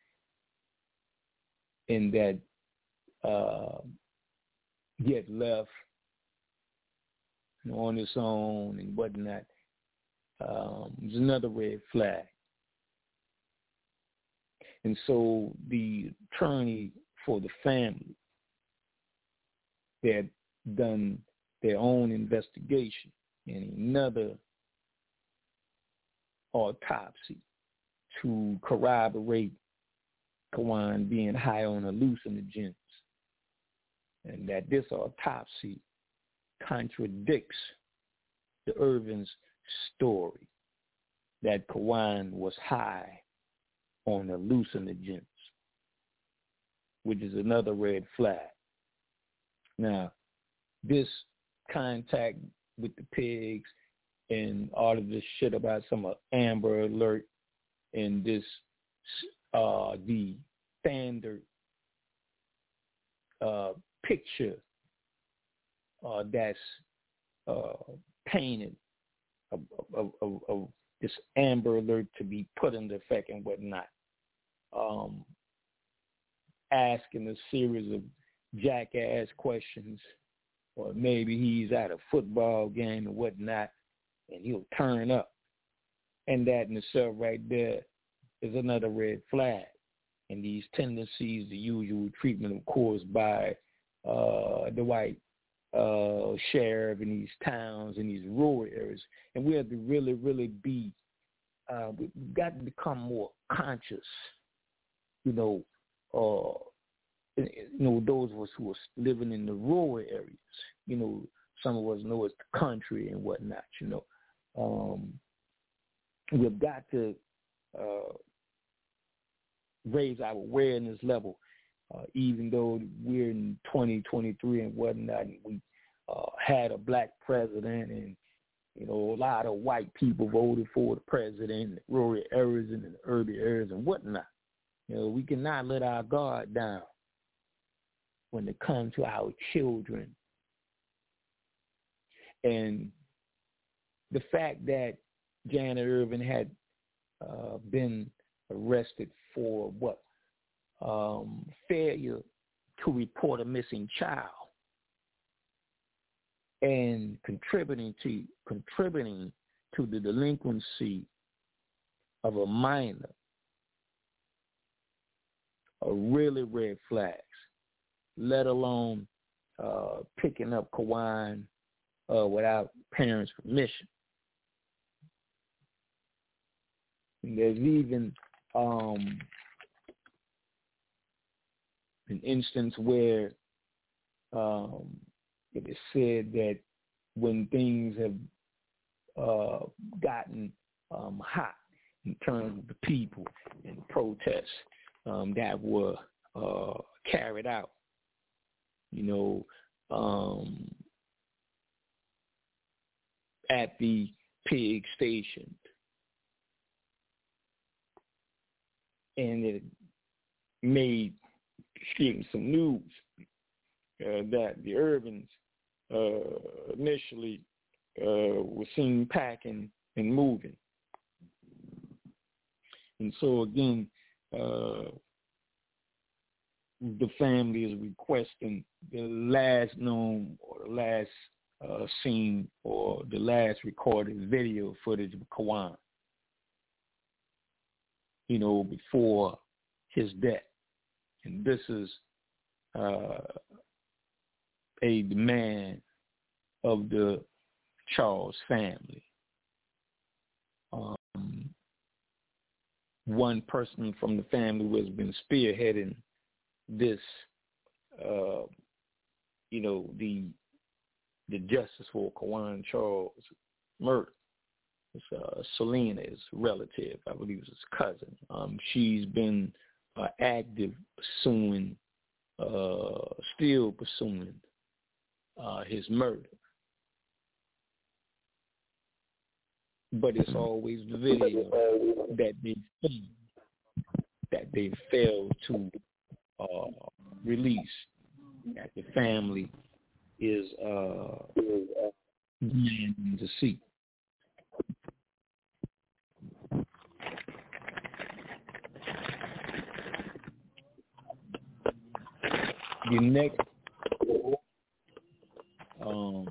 and that uh, he had left, you know, on his own and whatnot. Um, there's another red flag. And so the attorney for the family, they had done their own investigation and another autopsy to corroborate Kawan being high on hallucinogens, and that this autopsy contradicts the Irvin's story that Kawan was high on hallucinogens, which is another red flag. Now, this contact with the pigs and all of this shit about some Amber Alert and this uh, the standard uh, picture uh, that's uh, painted of, of, of, of this Amber Alert to be put into effect and whatnot. Um, asking a series of jackass questions, or maybe he's at a football game and whatnot, and he'll turn up. And that in itself right there is another red flag. And these tendencies, the usual treatment, of course, by uh, the white uh, sheriff in these towns, in these rural areas. And we have to really, really be, uh, we've got to become more conscious, you know, uh, you know, those of us who are living in the rural areas, you know, some of us know it's the country and whatnot, you know. Um, we've got to uh, raise our awareness level, uh, even though we're in twenty twenty-three and whatnot, and we uh, had a black president, and, you know, a lot of white people voted for the president in the rural areas and in the urban areas and whatnot. You know, we cannot let our guard down when it comes to our children. And the fact that Janet Irvin had uh, been arrested for what? Um, failure to report a missing child and contributing to contributing to the delinquency of a minor are really red flags, let alone uh, picking up Kawan uh, without parents' permission. And there's even um, an instance where um, it is said that when things have uh, gotten um, hot in terms of the people and protests um, that were uh, carried out, you know, um, at the pig station, and it made some news uh, that the Irvins uh, initially uh, were seen packing and moving. And so again, uh, the family is requesting the last known or the last uh, seen or the last recorded video footage of Kawan, you know, before his death. And this is uh, a demand of the Charles family. Um, one person from the family who has been spearheading this, uh, you know, the the justice for Kawan Charles murder. It's uh, Selena, his relative, I believe it's his cousin. Um, she's been uh, active pursuing, uh, still pursuing uh, his murder. But it's always the video that they that they failed to uh, release, that the family is uh, demanding to see. The next um,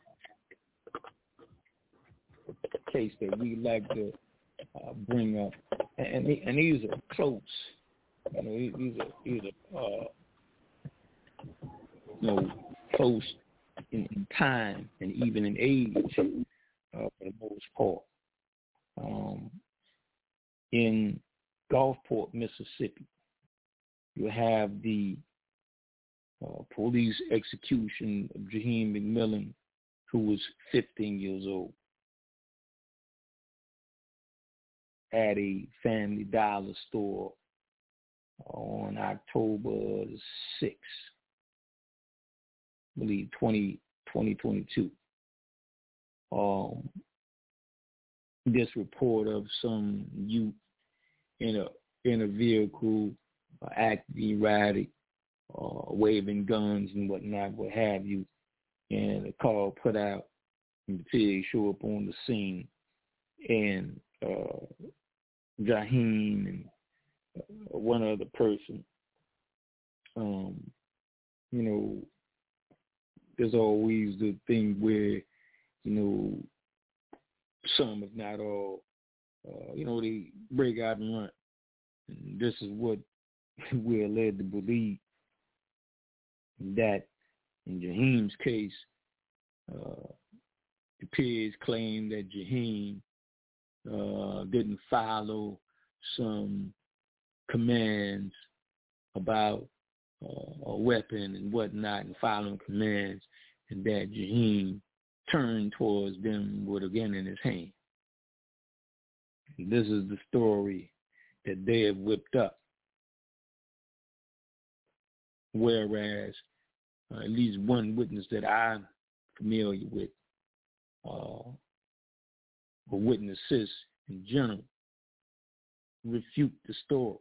case that we like to uh, bring up, and and these are close, you know, these are these are uh, you know, close in, in time and even in age uh, for the most part. Um, in Gulfport, Mississippi, you have the Uh, police execution of Jaheim McMillan, who was fifteen years old, at a Family Dollar store on October sixth, I believe twenty twenty-two. Um, this report of some youth in a in a vehicle uh, acting erratic, Uh, waving guns and whatnot, what have you, and a call put out, and the pigs show up on the scene, and uh, Jaheim and uh, one other person. Um, you know, there's always the thing where, you know, some, if not all, uh, you know, they break out and run. And this is what we're led to believe, that in Jaheim's case, uh, the peers claim that Jaheim uh, didn't follow some commands about uh, a weapon and whatnot, and following commands, and that Jaheim turned towards them with a gun in his hand. And this is the story that they have whipped up. Whereas uh, at least one witness that I'm familiar with, uh, or witnesses in general, refute the story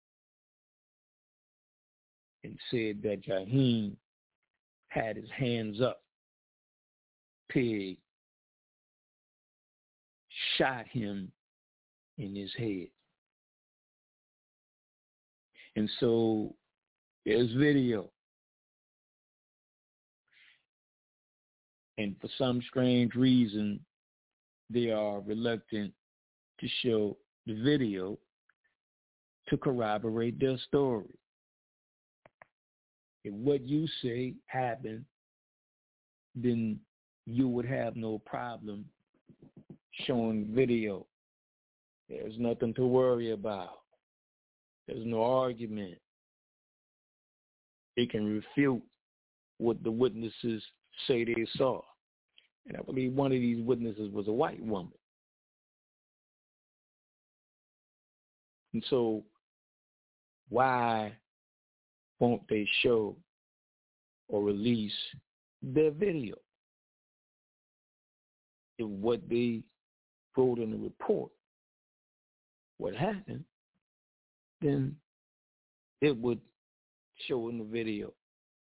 and said that Jaheim had his hands up, Pig shot him in his head. And so there's video. And for some strange reason, they are reluctant to show the video to corroborate their story. If what you say happened, then you would have no problem showing video. There's nothing to worry about. There's no argument. They can refute what the witnesses say they saw. And I believe one of these witnesses was a white woman. And so why won't they show or release their video? If what they wrote in the report, what happened, then it would show in the video.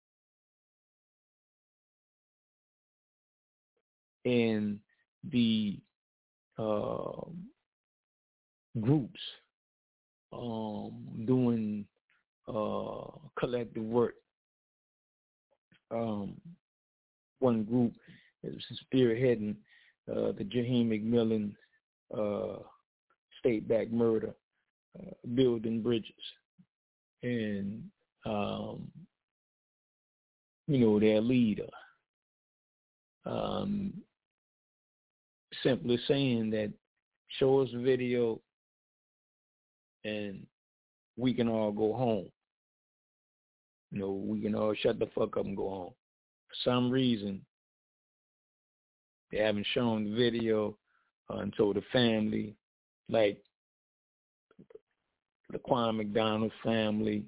And the uh, groups um, doing uh, collective work. Um, one group is spearheading uh, the Jaheim McMillan uh, state-backed murder, uh, building bridges. And, um, you know, their leader, um, simply saying that show us the video and we can all go home. You know, we can all shut the fuck up and go home. For some reason, they haven't shown the video uh, until the family, like the Laquan McDonald family,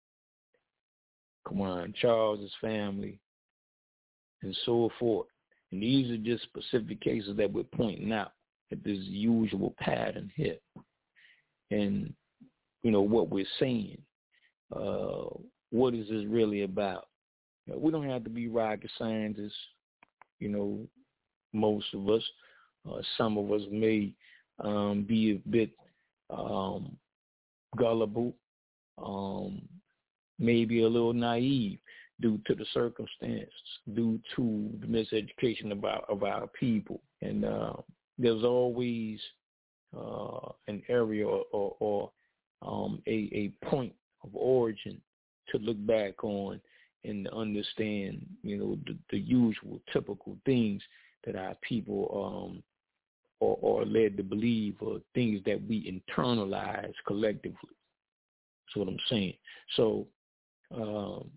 Kamon Charles's family, and so forth. And these are just specific cases that we're pointing out, that there's a usual pattern here. And, you know, what we're saying, uh, what is this really about? You know, we don't have to be rocket scientists, you know, most of us. Uh, some of us may um, be a bit um, gullible, um, maybe a little naive due to the circumstances, due to the miseducation of our, of our people. And uh, there's always uh, an area or, or, or um, a, a point of origin to look back on and to understand, you know, the, the usual typical things that our people um, are, are led to believe, or things that we internalize collectively. That's what I'm saying. So um,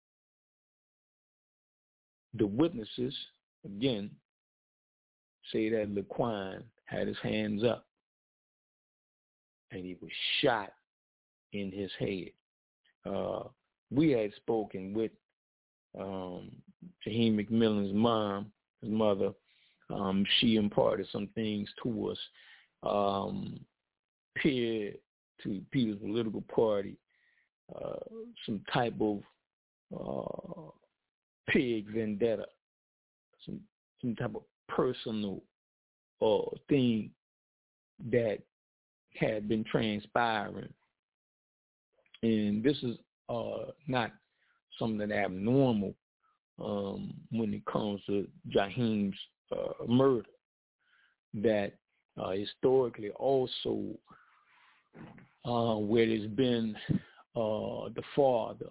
the witnesses, again, say that Laquan had his hands up and he was shot in his head. Uh, we had spoken with um, Jaheim McMillan's mom, his mother. Um, she imparted some things to us, um, peer to people's political party, uh, some type of uh, pig vendetta, some some type of personal uh, thing that had been transpiring. And this is uh, not something abnormal um, when it comes to Jaheim's uh, murder, that uh, historically also uh, where there's been uh, the father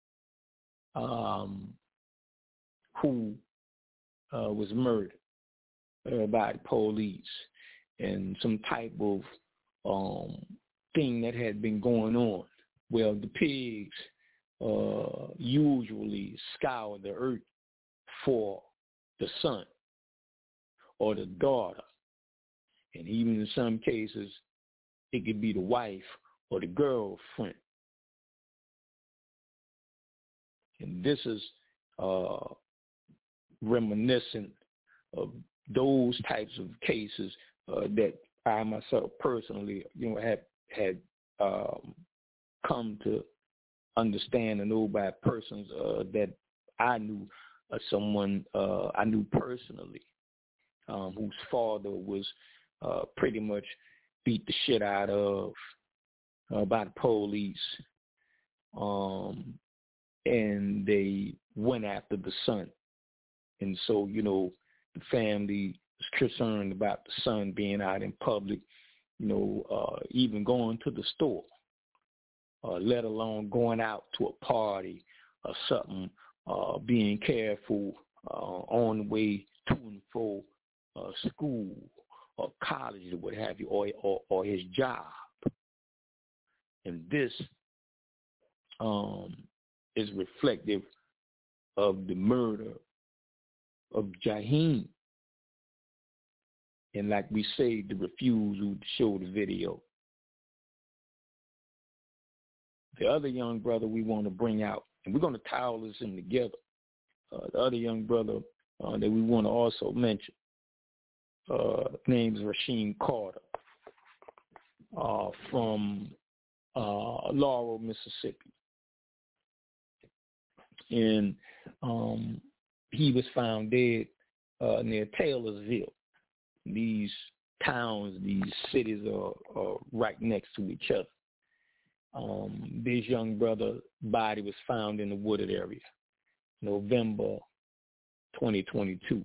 um, who uh, was murdered uh, by the police, and some type of um, thing that had been going on. Well, the pigs uh, usually scour the earth for the son or the daughter. And even in some cases, it could be the wife or the girlfriend. And this is uh, reminiscent of those types of cases uh, that I myself personally, you know, had had um, come to understand and know by persons uh, that I knew, uh, someone uh, I knew personally, um, whose father was uh, pretty much beat the shit out of uh, by the police, um, and they went after the son. And so, you know, the family was concerned about the son being out in public, you know, uh, even going to the store, uh, let alone going out to a party or something, uh, being careful uh, on the way to and fro uh, school or college or what have you, or, or, or his job. And this um, is reflective of the murder of Jaheim. And like we say, the refusal to show the video. The other young brother we want to bring out, and we're going to tie all this in together, uh, the other young brother uh, that we want to also mention, uh, name is Rasheem Carter uh, from uh, Laurel, Mississippi. And um, he was found dead uh, near Taylorsville. These towns, these cities are, are right next to each other. Um, this young brother's body was found in the wooded area, November twenty twenty-two.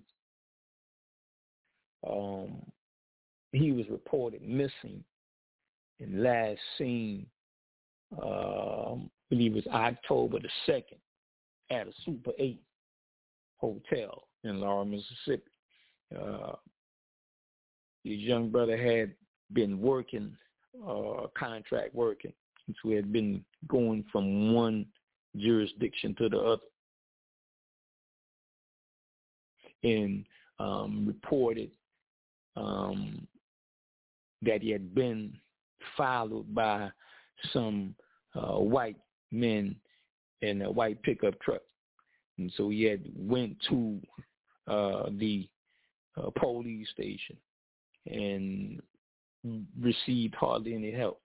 Um, he was reported missing and last seen, uh, I believe it was October the second, at a Super eight hotel in Laurel, Mississippi. Uh, his young brother had been working, uh, contract working, so he had been going from one jurisdiction to the other, and um, reported um, that he had been followed by some uh, white men in a white pickup truck. And so he had went to uh, the uh, police station and received hardly any help,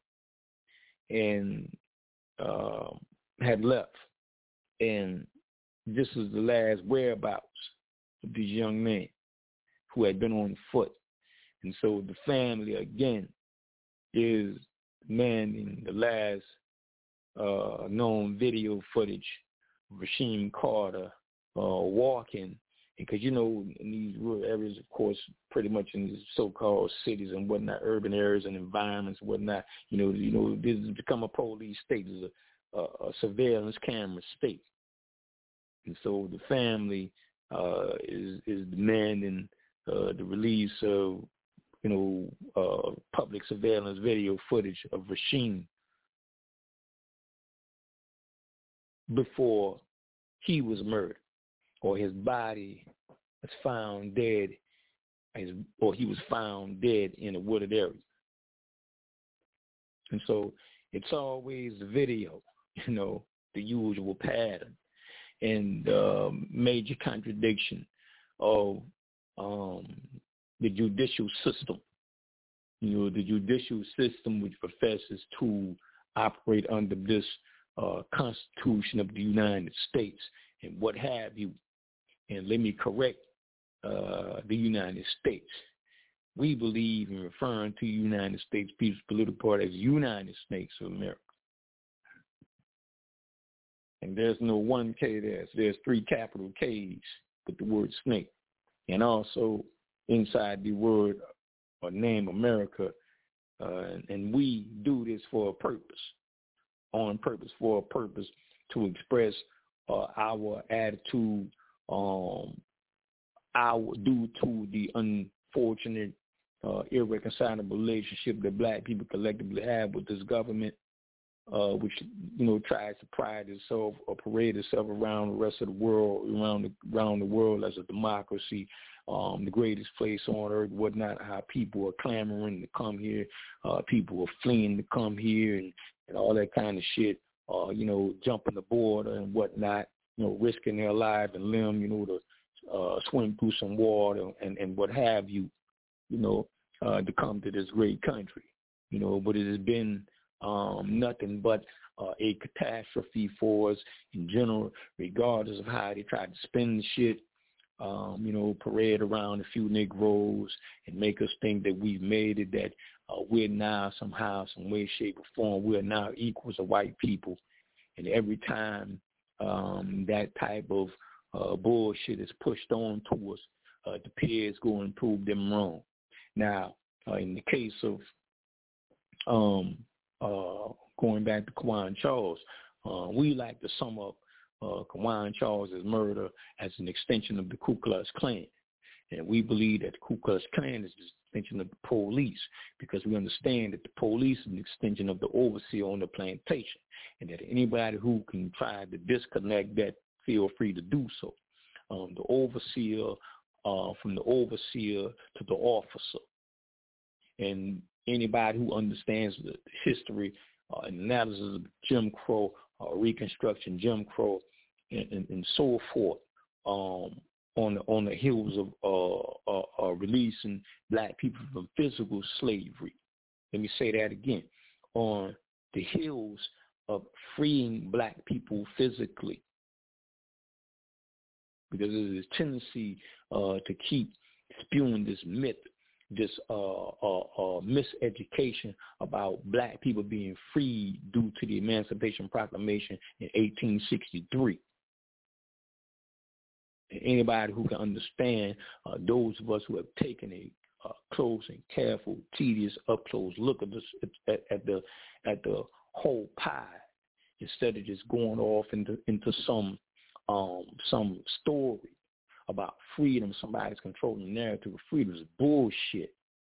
and uh, had left. And this was the last whereabouts of this young man who had been on foot. And so the family, again, is demanding the last uh, known video footage of Rasheem Carter uh, walking. Because, you know, in these rural areas, of course, pretty much in the so-called cities and whatnot, urban areas and environments and whatnot, you know, you know, this has become a police state, it's a, a, a surveillance camera state. And so the family uh, is, is demanding uh, the release of, you know, uh, public surveillance video footage of Rasheem before he was murdered, or his body was found dead, or he was found dead in a wooded area. And so it's always the video, you know, the usual pattern and uh, major contradiction of um, the judicial system. You know, the judicial system which professes to operate under this uh, Constitution of the United States and what have you. And let me correct uh, the United States. we believe in referring to the United States People's Political Party as United States of America. And there's no one K there. There's three capital K's with the word snake. And also inside the word or name America, uh, and, and we do this for a purpose, on purpose, for a purpose to express uh, our attitude um, our due to the unfortunate, uh, irreconcilable relationship that black people collectively have with this government, uh, which, you know, tries to pride itself or parade itself around the rest of the world, around the, around the world as a democracy, um, the greatest place on earth, whatnot, how people are clamoring to come here, uh, people are fleeing to come here and, and all that kind of shit, uh, you know, jumping the border and whatnot, you know, risking their life and limb, you know, to uh, swim through some water and, and what have you, you know, uh, to come to this great country, you know, but it has been um, nothing but uh, a catastrophe for us in general, regardless of how they try to spin the shit, um, you know, parade around a few Negroes and make us think that we've made it, that uh, we're now somehow, some way, shape, or form, we're now equals to white people. And every time um, that type of uh, bullshit is pushed on to us, uh, the peers go and prove them wrong. Now, uh, in the case of um, uh, going back to Kawan Charles, uh, we like to sum up uh, Kawan Charles' murder as an extension of the Ku Klux Klan. And we believe that the Ku Klux Klan is an extension of the police, because we understand that the police is an extension of the overseer on the plantation, and that anybody who can try to disconnect that, feel free to do so. Um, the overseer, uh, from the overseer to the officer. And anybody who understands the history uh, and analysis of Jim Crow, uh, Reconstruction, Jim Crow, and, and, and so forth, um, on the, on the heels of uh, uh, uh, releasing black people from physical slavery. Let me say that again. On the heels of freeing black people physically, because there's a tendency uh, to keep spewing this myth, this uh, uh, uh, miseducation about black people being freed due to the Emancipation Proclamation in eighteen sixty-three. And anybody who can understand, uh, those of us who have taken a uh, close and careful, tedious, up-close look at, this, at, at the at the whole pie, instead of just going off into into some um, some story about freedom, somebody's controlling the narrative of freedom, is bullshit.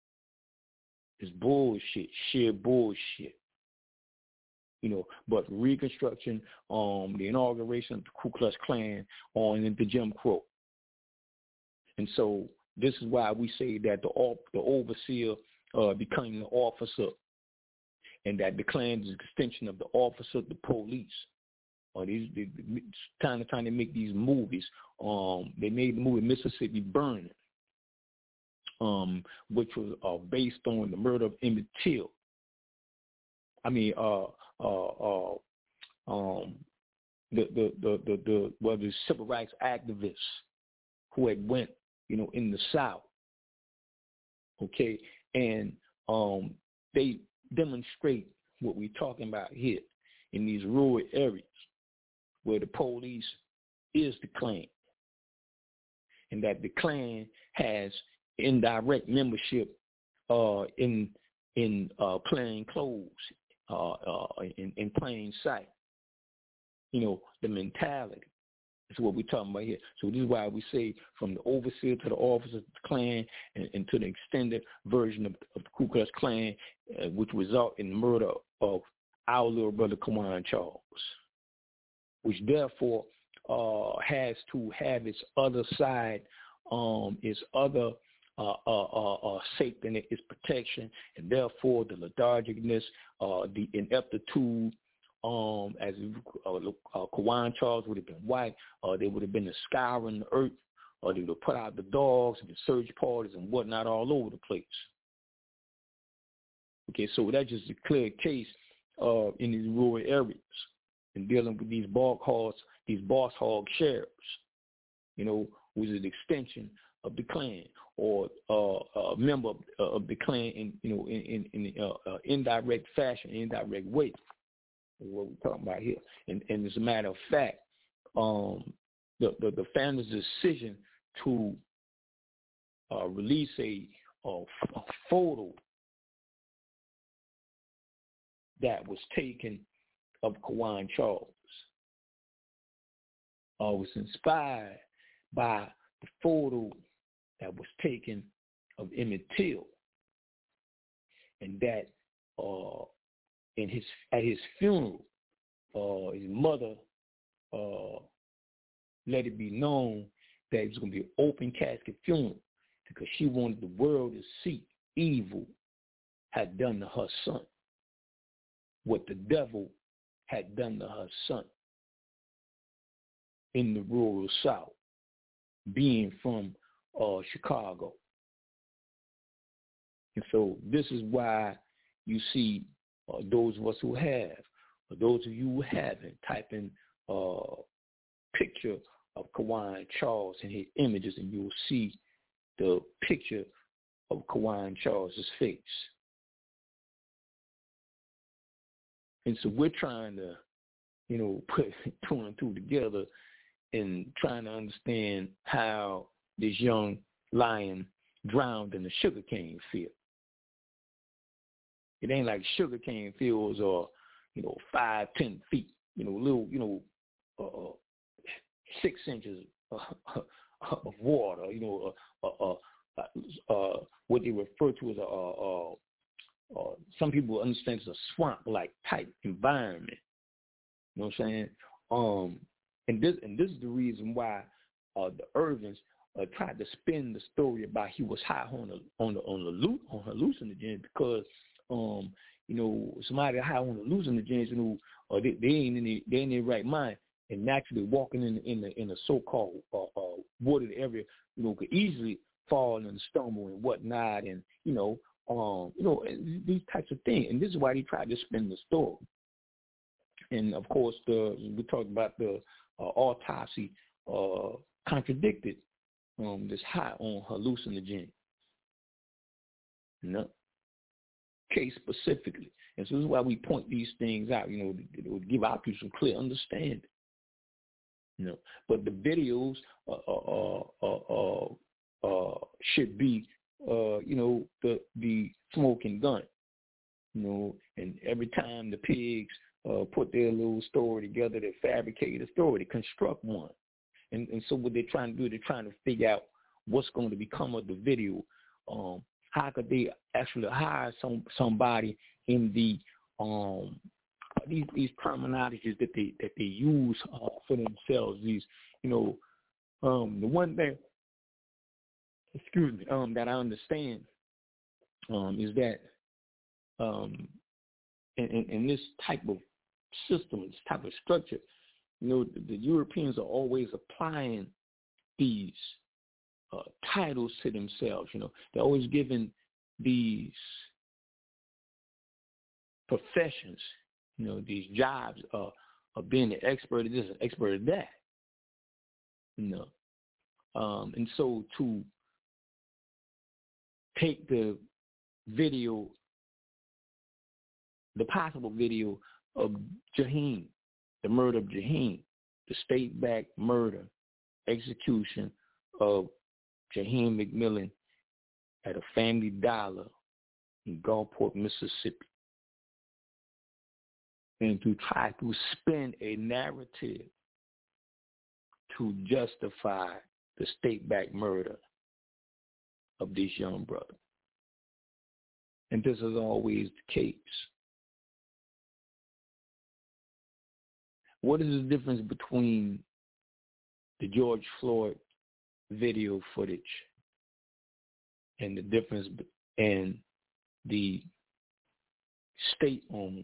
It's bullshit, sheer bullshit. You know, but Reconstruction, um, the inauguration of the Ku Klux Klan on into Jim Crow. And so this is why we say that the the overseer uh, becoming an officer, and that the Klan is an extension of the officer of the police. Or these, they, time to time they make these movies. Um, they made the movie Mississippi Burning, um, which was uh, based on the murder of Emmett Till. I mean, uh, uh, uh, um, the the the the, the well, the civil rights activists who had went, you know, in the South. Okay, and um, they demonstrate what we're talking about here in these rural areas, where the police is the Klan, and that the Klan has indirect membership uh, in in uh, plain clothes, uh, uh, in, in plain sight. You know, the mentality is what we're talking about here. So this is why we say from the overseer to the officer of the Klan, and, and to the extended version of, of the Ku Klux Klan, uh, which result in the murder of our little brother Kawan Charles, which therefore uh, has to have its other side, um, its other uh, uh, uh, uh, safety net, its protection, and therefore the lethargicness, uh, the ineptitude, um, as uh, uh, Kawan Charles would have been white, uh, they would have been scouring the earth, or they would have put out the dogs and the search parties and whatnot all over the place. Okay, so that's just a clear case uh, in these rural areas, and dealing with these bog hogs, these boss hog sheriffs, you know, which is an extension of the Klan, or uh, uh, a member of, uh, of the Klan in, you know, in, in, in uh, uh, indirect fashion, indirect way. Is what we're talking about here. And, and as a matter of fact, um, the, the, the family's decision to uh, release a, a, a photo that was taken of Kawan Charles uh, was inspired by the photo that was taken of Emmett Till, and that uh, in his at his funeral, uh, his mother uh, let it be known that it was going to be an open casket funeral because she wanted the world to see evil had done to her son, what the devil had done to her son in the rural South, being from uh, Chicago. And so this is why you see uh, those of us who have, or those of you who haven't, type in a uh, picture of Kawan Charles and his images, and you'll see the picture of Kawan Charles's face. And so we're trying to, you know, put two and two together and trying to understand how this young lion drowned in the sugarcane field. It ain't like sugarcane fields are, you know, five, ten feet, you know, little, you know, uh, six inches uh, of water, you know, uh, uh, uh, uh, what they refer to as a, uh, uh, uh, some people understand it's a swamp-like type environment. You know what I'm saying? Um, and this and this is the reason why uh, the Irvins uh, tried to spin the story about he was high on the on the on the loot on hallucinogens because um, you know, somebody high on hallucinogens, you know, uh, they, they ain't in the, they ain't in their right mind, and naturally walking in in the in the so-called uh, uh, wooded area, you know, could easily fall and stumble and whatnot, and you know, um, you know, these types of things. And this is why they tried to spin the story. And of course, the we talked about the uh, autopsy uh, contradicted um, this high on hallucinogen. No. Case specifically. And so this is why we point these things out, you know, it would give our people some clear understanding. You know, but the videos uh, uh, uh, uh, uh, should be, uh, you know, the the smoking gun. You know, and every time the pigs uh, put their little story together, they fabricate a story, they construct one. And and so what they're trying to do, they're trying to figure out what's going to become of the video. Um, how could they actually hire some somebody in the um these these terminologies that they that they use uh, for themselves? These, you know, um, the one thing, excuse me, um, that I understand um, is that um, in, in, in this type of system, this type of structure, you know, the, the Europeans are always applying these uh, titles to themselves. You know, they're always giving these professions, you know, these jobs uh, of being an expert at this, an expert at that. You know, um, and so to take the video, the possible video of Jaheim, the murder of Jaheim, the state-backed murder, execution of Jaheim McMillan at a Family Dollar in Gulfport, Mississippi, and to try to spin a narrative to justify the state-backed murder of this young brother. And this is always the case. What is the difference between the George Floyd video footage and the difference in the state-owned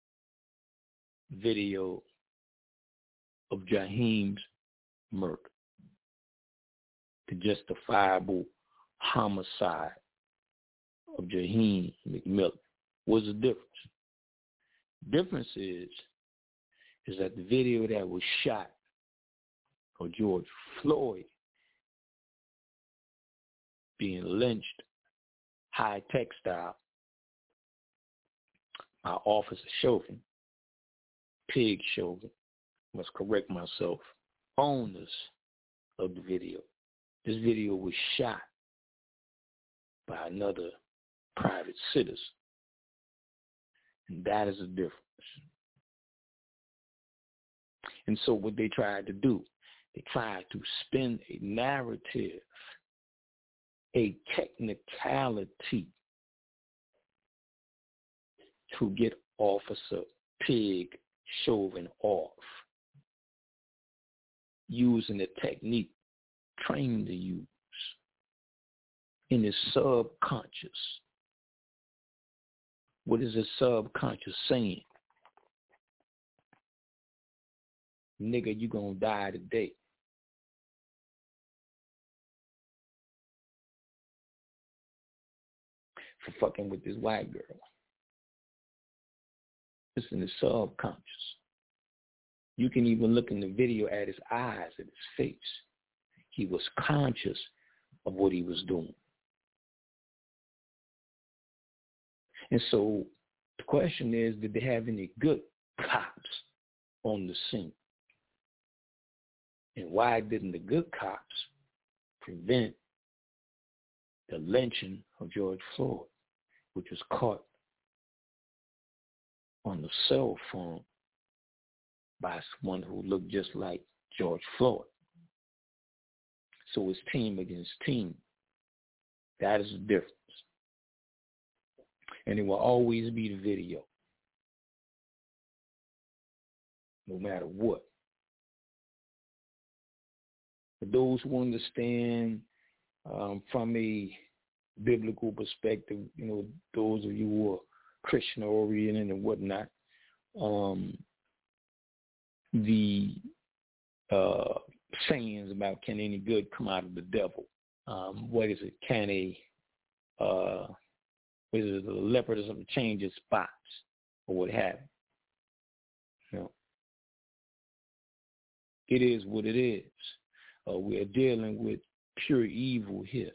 video of Jaheim's murder, the justifiable homicide of Jaheim McMillan? What's the difference? Difference is, is that the video that was shot of George Floyd being lynched high-tech style. My officer Chauvin, Pig Chauvin, must correct myself, owners of the video. This video was shot by another private citizen. And that is the difference. And so what they tried to do, they tried to spin a narrative, a technicality to get Officer Pig Chauvin off, using a technique trained to use in his subconscious. What is his subconscious saying? Nigga, you gonna die today. For fucking with this white girl. It's in his subconscious. You can even look in the video at his eyes, at his face. He was conscious of what he was doing. And so the question is, did they have any good cops on the scene? And why didn't the good cops prevent the lynching of George Floyd, which was caught on the cell phone by someone who looked just like George Floyd? So it's team against team. That is the difference. And it will always be the video, no matter what. For those who understand um, from a biblical perspective, you know, those of you who are Christian oriented and whatnot, um, the uh, sayings about can any good come out of the devil? Um, what is it? Can a uh, what is it, the leopard or something change its spots or what have you? No. It is what it is. Uh, we are dealing with pure evil here.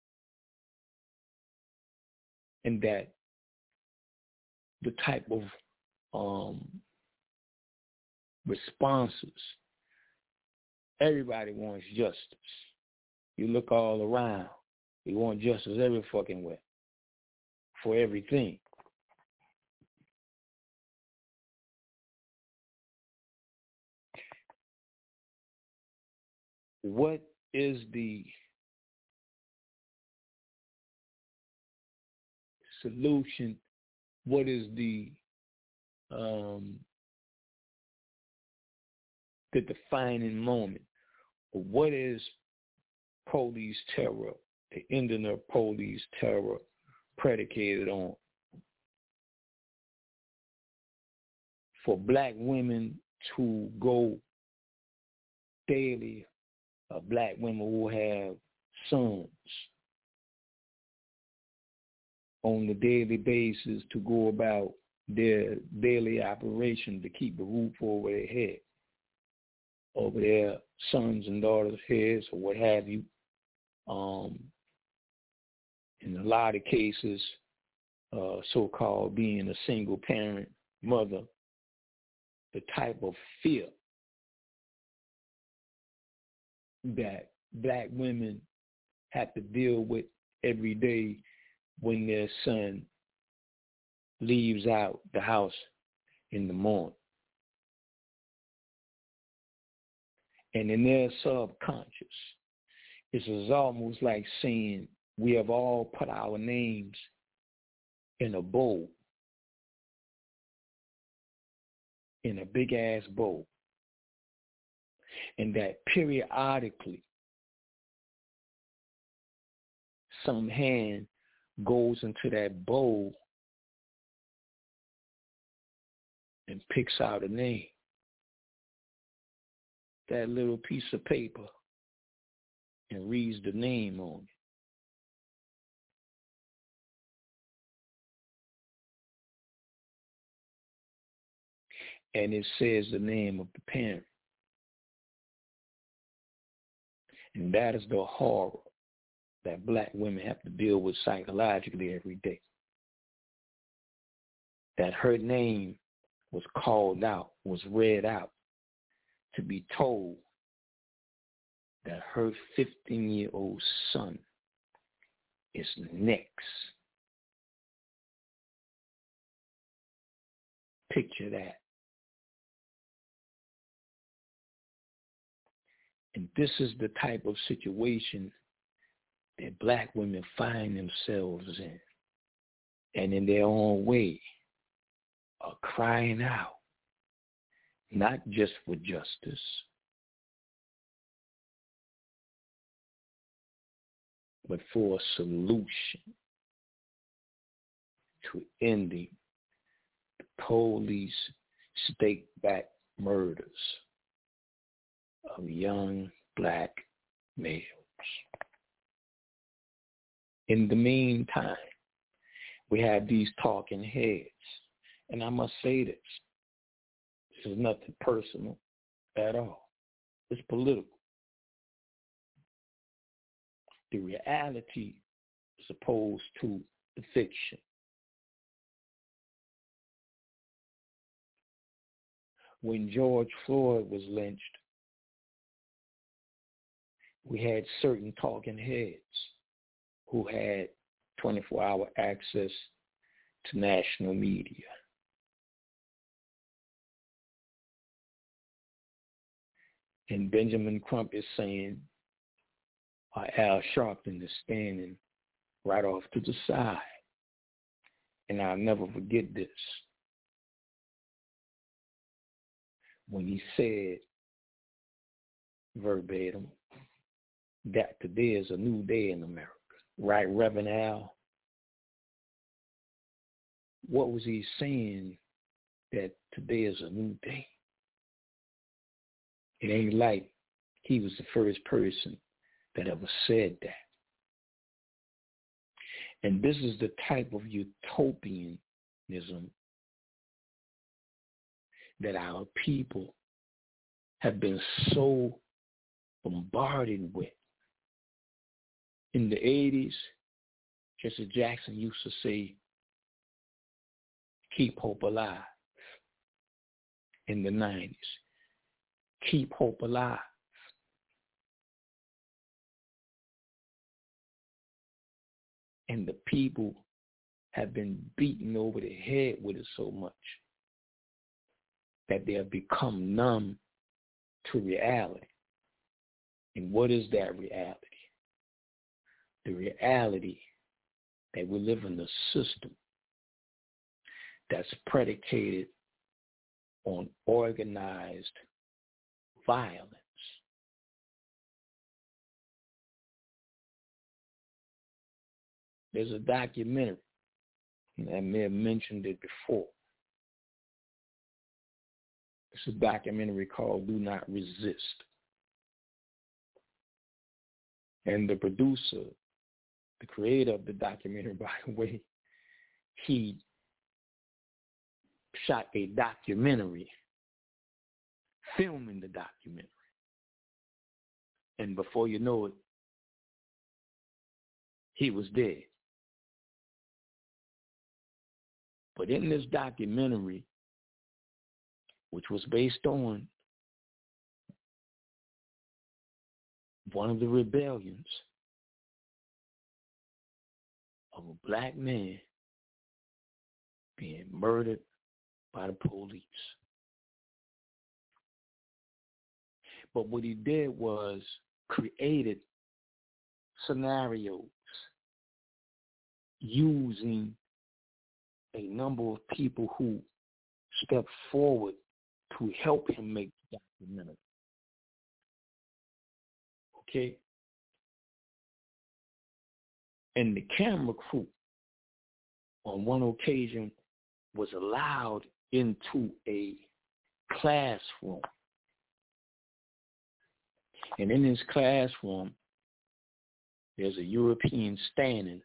And that the type of um, responses, everybody wants justice. You look all around, you want justice every fucking way, for everything. What is the solution? What is the um, the defining moment? What is police terror, the ending of police terror, predicated on? For black women to go daily, uh, black women who have sons on the daily basis to go about their daily operation to keep the roof over their head, over their sons and daughters' heads or what have you. Um, in a lot of cases, uh, so-called being a single parent mother, the type of fear that black women have to deal with every day when their son leaves out the house in the morning. And in their subconscious, this is almost like saying we have all put our names in a bowl, in a big-ass bowl, and that periodically some hand goes into that bowl and picks out a name. That little piece of paper and reads the name on it. And it says the name of the parent. And that is the horror that black women have to deal with psychologically every day. That her name was called out, was read out, to be told that her fifteen-year-old son is next. Picture that. And this is the type of situation that black women find themselves in, and in their own way are crying out, not just for justice, but for a solution to ending the police stake-backed murders of young black males. In the meantime, we have these talking heads, and I must say this, this is nothing personal at all. It's political. The reality is opposed to the fiction. When George Floyd was lynched, we had certain talking heads who had twenty-four hour access to national media. And Benjamin Crump is saying, or Al Sharpton is standing right off to the side. And I'll never forget this. When he said, verbatim, that today is a new day in America. Right, Reverend Al? What was he saying that today is a new day? It ain't like he was the first person that ever said that. And this is the type of utopianism that our people have been so bombarded with. In the eighties, Jesse Jackson used to say, keep hope alive. In the nineties, keep hope alive. And the people have been beaten over the head with it so much that they have become numb to reality. And what is that reality? The reality that we live in a system that's predicated on organized violence. There's a documentary, and I may have mentioned it before. It's a documentary called Do Not Resist. And the producer, the creator of the documentary, by the way, he shot a documentary filming the documentary. And before you know it, he was dead. But in this documentary, which was based on one of the rebellions of a black man being murdered by the police. But what he did was created scenarios using a number of people who stepped forward to help him make the documentary. Okay? And the camera crew, on one occasion, was allowed into a classroom. And in this classroom, there's a European standing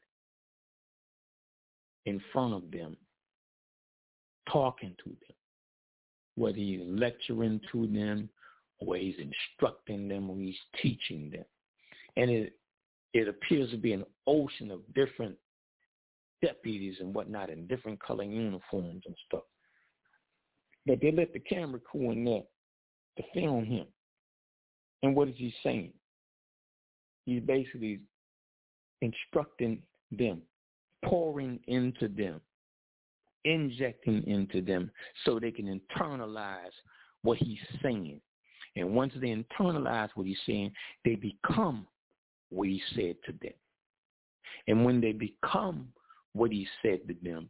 in front of them, talking to them, whether he's lecturing to them, or he's instructing them, or he's teaching them. And it it appears to be an ocean of different deputies and whatnot in different color uniforms and stuff. But they let the camera crew in there to film him. And what is he saying? He's basically instructing them, pouring into them, injecting into them so they can internalize what he's saying. And once they internalize what he's saying, they become what he said to them. And when they become what he said to them,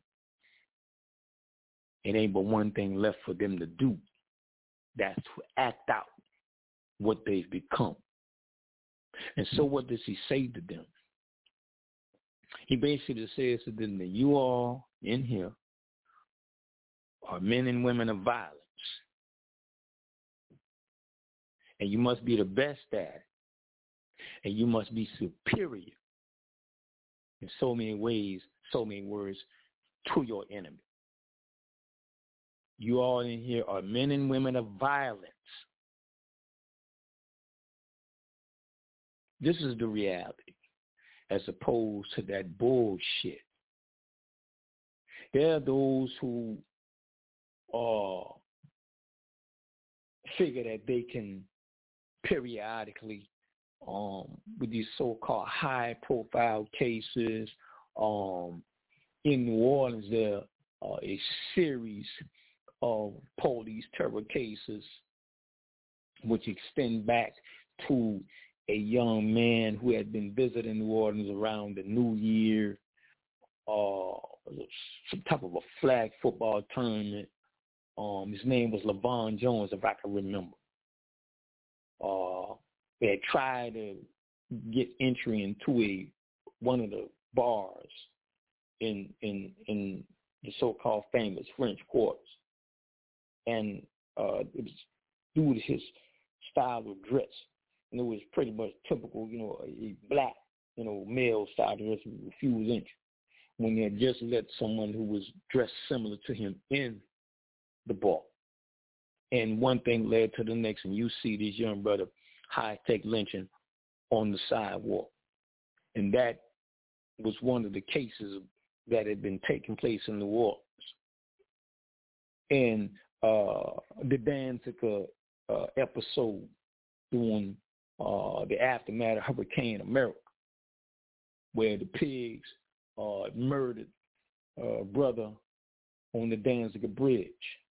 it ain't but one thing left for them to do. That's to act out what they've become. And so what does he say to them? He basically says to them that you all in here are men and women of violence. And you must be the best at it. And you must be superior in so many ways, so many words to your enemy. You all in here are men and women of violence. This is the reality, as opposed to that bullshit. There are those who uh, figure that they can periodically, um, with these so-called high-profile cases, um, in New Orleans, there are a series of police terror cases which extend back to a young man who had been visiting New Orleans around the New Year, uh, some type of a flag football tournament. Um, his name was LaVon Jones, if I can remember. Uh, they had tried to get entry into a one of the bars in in in the so-called famous French Quarters, and uh, it was due to his style of dress. And it was pretty much typical, you know, a black, you know, male style of dress with refused entry. When they had just let someone who was dressed similar to him in the bar. And one thing led to the next, and you see this young brother high-tech lynching on the sidewalk. And that was one of the cases that had been taking place in New Orleans. And uh, the Danziger uh, episode during uh, the aftermath of Hurricane America, where the pigs uh, murdered a brother on the Danziger Bridge.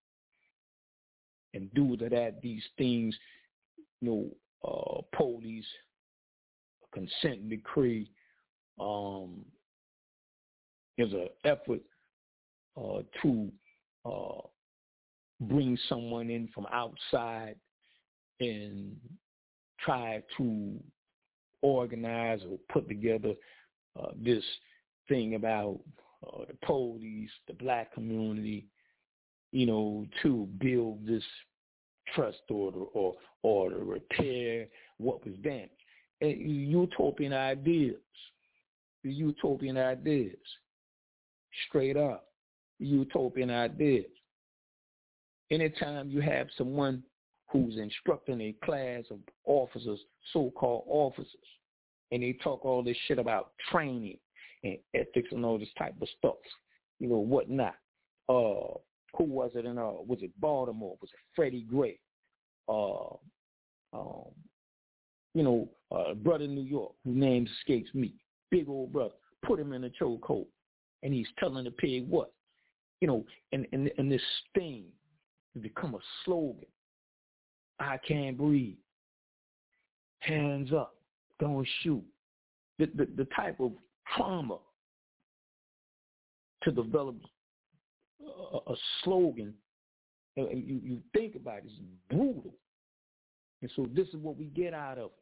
And due to that, these things, you know, uh, police, consent decree, um, is an effort uh, to uh, bring someone in from outside and try to organize or put together uh, this thing about uh, the police, the black community, you know, to build this trust order or or to repair what was damaged. And utopian ideas, utopian ideas, straight up, utopian ideas. Anytime you have someone who's instructing a class of officers, so-called officers, and they talk all this shit about training and ethics and all this type of stuff, you know, whatnot. Uh, who was it in, uh, was it Baltimore? Was it Freddie Gray? Uh, um, you know, uh, brother in New York, whose name escapes me, big old brother, put him in a chokehold, and he's telling the pig what? You know, and, and, and this thing has become a slogan. I can't breathe. Hands up. Don't shoot. The, the, the type of trauma to develop a, a slogan, and you, you think about it, it's brutal. And so this is what we get out of it.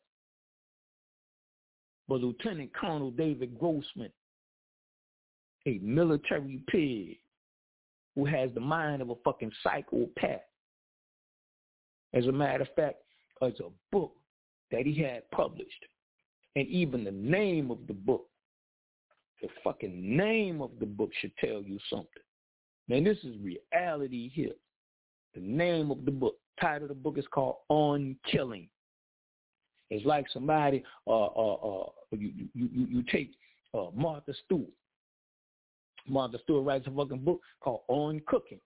But Lieutenant Colonel David Grossman, a military pig who has the mind of a fucking psychopath. As a matter of fact, it's a book that he had published. And even the name of the book, the fucking name of the book should tell you something. Man, this is reality here. The name of the book, title of the book is called On Killing. It's like somebody, uh, uh, uh, you, you, you, you take uh, Martha Stewart. Martha Stewart writes a fucking book called On Cooking.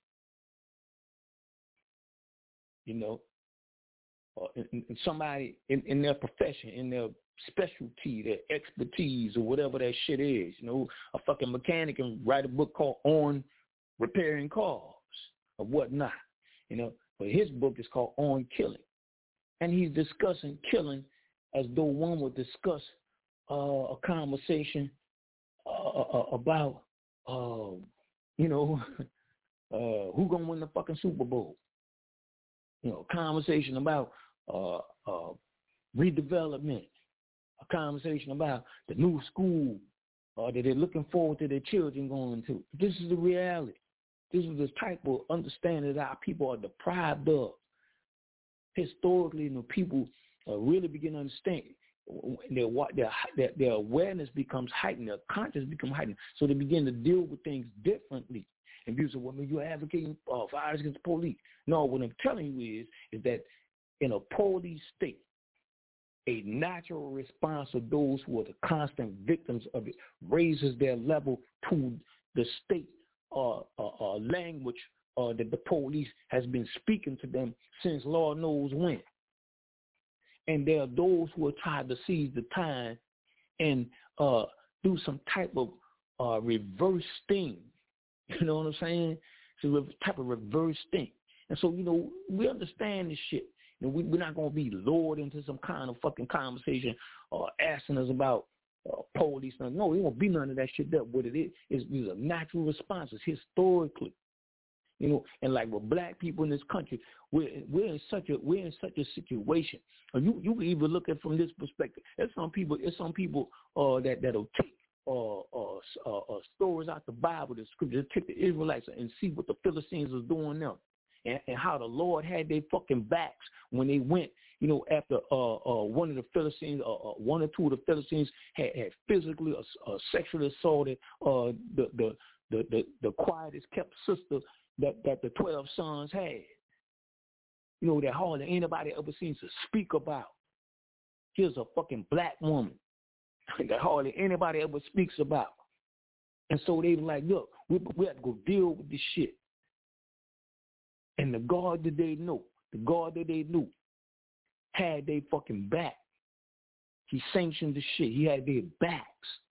You know, uh, and, and somebody in, in their profession, in their specialty, their expertise, or whatever that shit is. You know, a fucking mechanic can write a book called On Repairing Cars or whatnot. You know, but his book is called On Killing. And he's discussing killing as though one would discuss uh, a conversation uh, about, uh, you know, uh, who gonna win the fucking Super Bowl. You know, a conversation about uh, uh, redevelopment, a conversation about the new school uh, that they're looking forward to their children going to. This is the reality. This is the type of understanding that our people are deprived of. Historically, you know, people uh, really begin to understand. Their, their, their, their awareness becomes heightened. Their consciousness becomes heightened. So they begin to deal with things differently. And people say, well, you're advocating uh, violence against the police. No, what I'm telling you is, is that in a police state, a natural response of those who are the constant victims of it raises their level to the state uh, uh, uh, language uh, that the police has been speaking to them since Lord knows when. And there are those who are trying to seize the time and uh, do some type of uh, reverse thing. You know what I'm saying? It's a type of reverse thing. And so, you know, we understand this shit. And we, we're not going to be lured into some kind of fucking conversation or uh, asking us about uh, police. No, it won't be none of that shit. That what it is is these are natural responses historically. You know, and like with black people in this country, we're we're in such a we're in such a situation. And you you can even look at it from this perspective. There's some people, there's some people uh, that that'll take uh, uh, uh, uh, stories out the Bible, the scripture, take the Israelites and see what the Philistines was doing them. And, and how the Lord had their fucking backs when they went, you know, after uh, uh, one of the Philistines, uh, uh, one or two of the Philistines had, had physically uh, uh, sexually assaulted uh, the, the, the, the, the quietest kept sister that, that the twelve sons had. You know, that hardly anybody ever seems to speak about. Here's a fucking black woman that hardly anybody ever speaks about. And so they were like, look, we, we have to go deal with this shit. And the God that they know, the God that they knew, had they fucking back. He sanctioned the shit. He had their backs.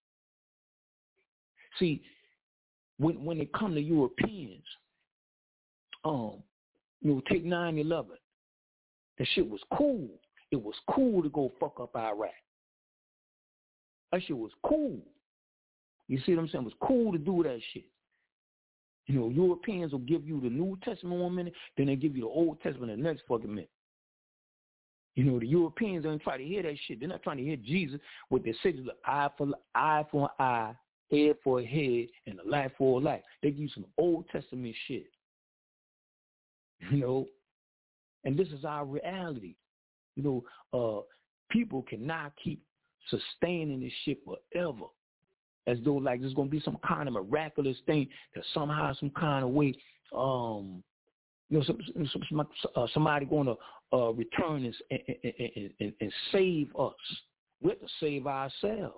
See, when when it come to Europeans, um, you know, take nine eleven. That shit was cool. It was cool to go fuck up Iraq. That shit was cool. You see what I'm saying? It was cool to do that shit. You know, Europeans will give you the New Testament one minute, then they give you the Old Testament the next fucking minute. You know, the Europeans don't try to hear that shit. They're not trying to hear Jesus with their sigils of eye for eye for an eye, head for a head, and a life for a life. They give you some Old Testament shit. You know, and this is our reality. You know, uh, people cannot keep sustaining this shit forever. As though like there's going to be some kind of miraculous thing that somehow, some kind of way, um, you know, some, some, uh, somebody going to uh, return and, and, and, and save us. We have to save ourselves.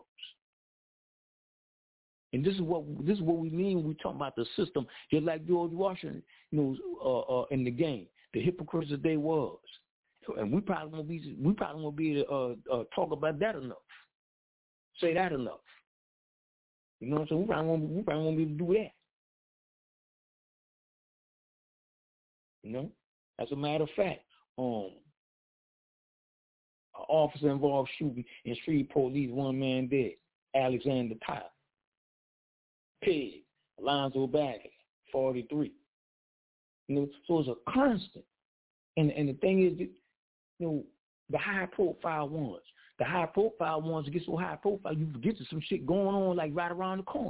And this is what this is what we mean when we talk about the system. Just like George Washington, you know, uh, uh, in the game, the hypocrites that they was, and we probably won't be we probably won't be able to uh, uh, talk about that enough, say that enough. You know what I'm saying? We probably won't, we probably won't be able to do that. You know? As a matter of fact, um, an officer involved shooting in street police, one man dead, Alexander Tyler. Pig, Alonzo Bagley, forty-three. You know, so it's a constant. And and the thing is, that, you know, the high-profile ones, the high-profile ones get so high-profile, you forget there's some shit going on like right around the corner.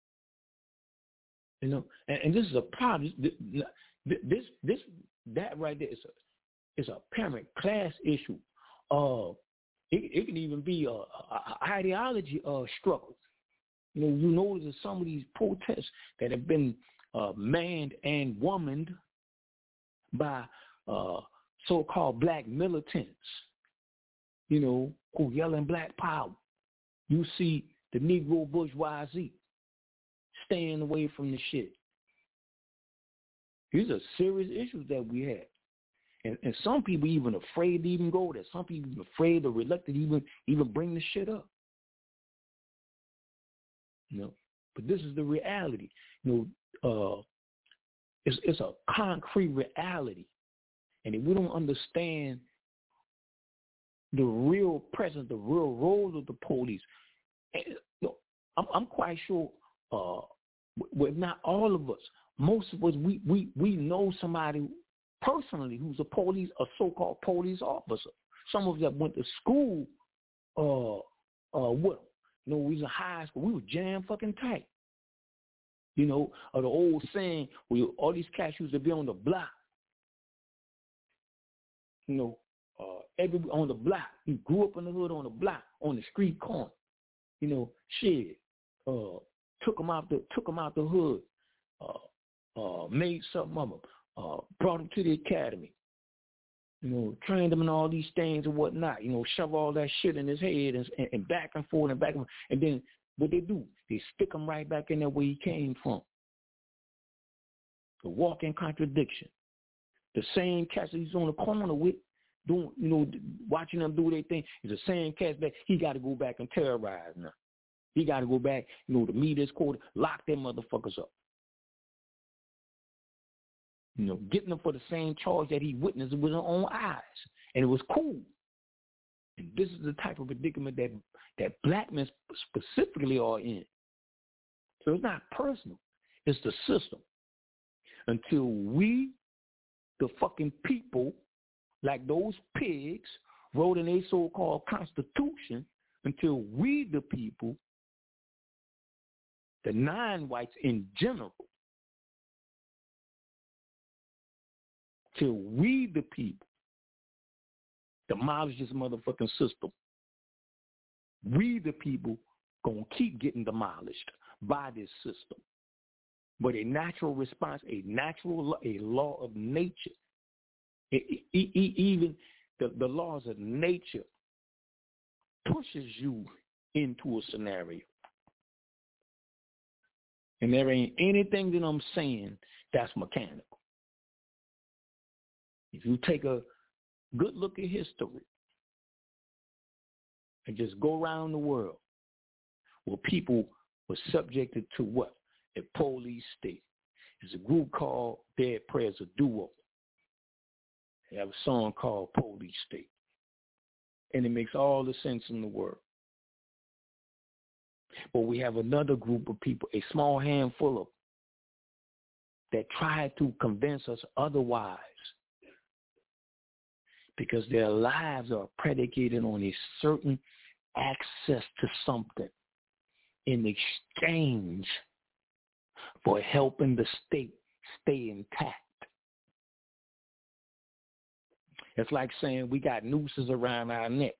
You know, and, and this is a problem. This, this, this, that right there is a, it's a apparent class issue. Uh, it, it can even be a, a, a ideology uh, struggle. You know, you notice that some of these protests that have been uh, manned and womaned by uh, so-called black militants. you know, who yelling black power. You see the Negro bourgeoisie staying away from the shit. These are serious issues that we have. And, and some people even afraid to even go there. Some people even afraid or reluctant to even, even bring the shit up. You know, but this is the reality. You know, uh, it's, it's a concrete reality. And if we don't understand the real presence, the real role of the police, and, you know, I'm, I'm quite sure, uh, well, not all of us, most of us, we, we, we know somebody personally who's a police, a so-called police officer. Some of us that went to school, uh, uh, with them. You know, we was in high school, we were jam fucking tight. You know, or the old saying, where all these cats used to be on the block. You know, uh, every on the block. He grew up in the hood on the block, on the street corner. You know, shit. Uh, took him out the took him out the hood. Uh, uh, made something of him. Uh, brought him to the academy. You know, trained him in all these things and whatnot. You know, shove all that shit in his head and, and, and back and forth and back and forth. And then what they do? They stick him right back in there where he came from. The walking contradiction. The same cats that he's on the corner with, doing, you know, watching them do their thing, is the same cats that he got to go back and terrorize now. He got to go back, you know, to meet his quarter, lock them motherfuckers up. You know, getting them for the same charge that he witnessed with his own eyes. And it was cool. And this is the type of predicament that, that black men specifically are in. So it's not personal. It's the system. Until we, the fucking people, like those pigs, wrote in a so-called constitution, until we, the people, the non-whites in general, till we, the people, demolish this motherfucking system, we, the people, gonna keep getting demolished by this system. But a natural response, a natural, a law of nature, it, it, it, even the, the laws of nature pushes you into a scenario. And there ain't anything that I'm saying that's mechanical. If you take a good look at history and just go around the world where people were subjected to what? A police state. There's a group called Dead Prayers, a duo. They have a song called Police State. And it makes all the sense in the world. But we have another group of people, a small handful of that try to convince us otherwise, because their lives are predicated on a certain access to something in exchange for helping the state stay intact. It's like saying we got nooses around our necks.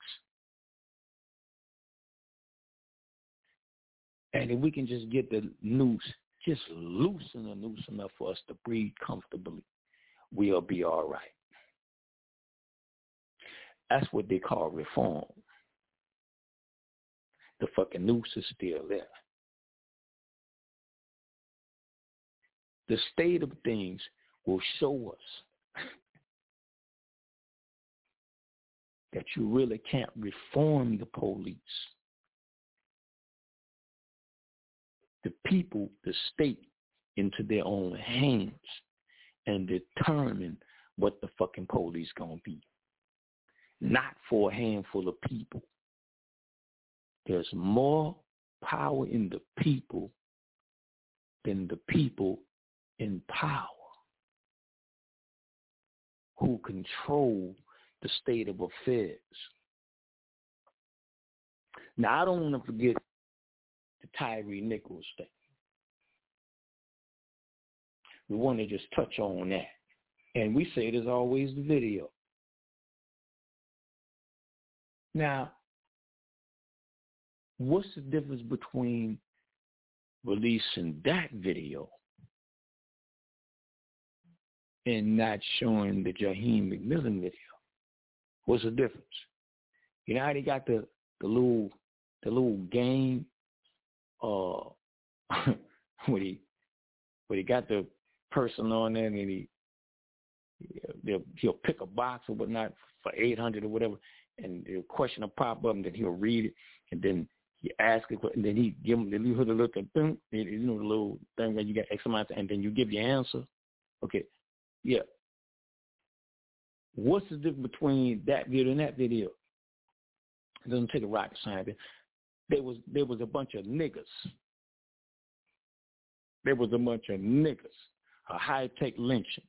And if we can just get the noose, just loosen the noose enough for us to breathe comfortably, we'll be all right. That's what they call reform. The fucking noose is still there. The state of things will show us that you really can't reform the police. The people, the state, into their own hands and determine what the fucking police gonna be. Not for a handful of people. There's more power in the people than the people in power who control the state of affairs. Now, I don't want to forget the Tyre Nichols thing. We want to just touch on that. And we say there's always the video. Now, what's the difference between releasing that video and not showing the Jaheim McMillan video? What's the difference? You know how they got the, the little the little game uh where he where he got the person on there and he he'll, he'll pick a box or whatnot for eight hundred or whatever, and the question will pop up and then he'll read it and then you ask it and then he give him, then you hear the look at boom, you know, the little thing where you got X amount and then you give your answer. Okay, yeah. What's the difference between that video and that video? It doesn't take a rocket scientist. There was there was a bunch of niggas. There was a bunch of niggas. A high-tech lynching.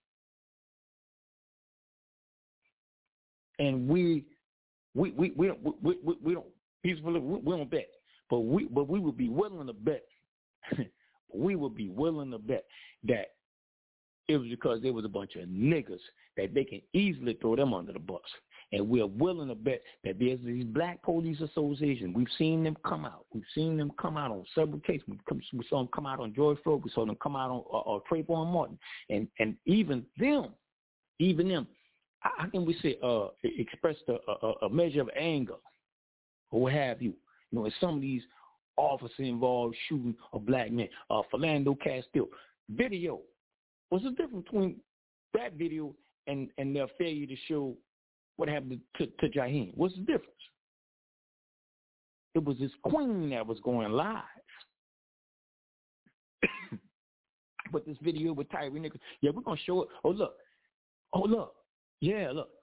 And we we we we don't we, we, we don't peacefully we, we don't bet. But we but we would be willing to bet. we would be willing to bet that it was because there was a bunch of niggas that they can easily throw them under the bus. And we're willing to bet that there's these black police associations. We've seen them come out. We've seen them come out on several cases. We, come, we saw them come out on George Floyd. We saw them come out on uh, uh, Trayvon Martin. And and even them, even them, how can we say, uh, express a, a, a measure of anger or what have you? You know, in some of these officers involved shooting a black man, uh, Philando Castile. Video. What's the difference between that video and, and their failure to show what happened to, to Jaheim? What's the difference? It was this queen that was going live. But this video with Tyre Nichols, yeah, we're going to show it. Oh, look. Oh, look. Yeah, look.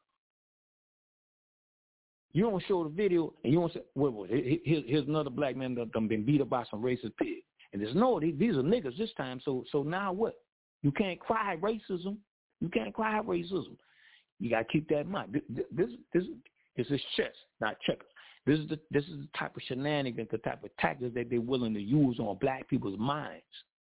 You don't show the video, and you don't say, wait, wait, here's, here's another black man that done been beat up by some racist pig. And there's no, these are niggas this time, so so now what? You can't cry racism. You can't cry racism. You got to keep that in mind. This, this, this, this is chess, not checkers. This is the this is the type of shenanigans, the type of tactics that they're willing to use on black people's minds.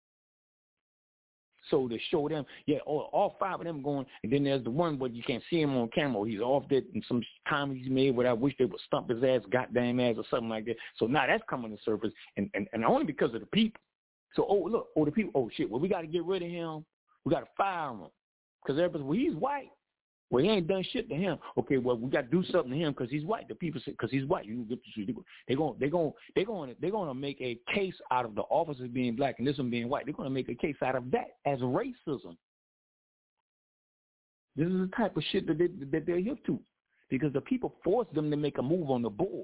So to show them, yeah, all, all five of them going, and then there's the one where you can't see him on camera. He's off that in some comments he made where I wish they would stump his ass, goddamn ass, or something like that. So now that's coming to surface, and, and, and only because of the people. So, oh, look, oh, the people, oh, shit, well, we got to get rid of him. We got to fire him. Because everybody's, well, he's white. Well, he ain't done shit to him. Okay, well, we got to do something to him because he's white. The people say, because he's white. You get they're going, they're going, they're going, they're going to make a case out of the officers being black and this one being white. They're going to make a case out of that as racism. This is the type of shit that, they, that they're hip to because the people forced them to make a move on the board.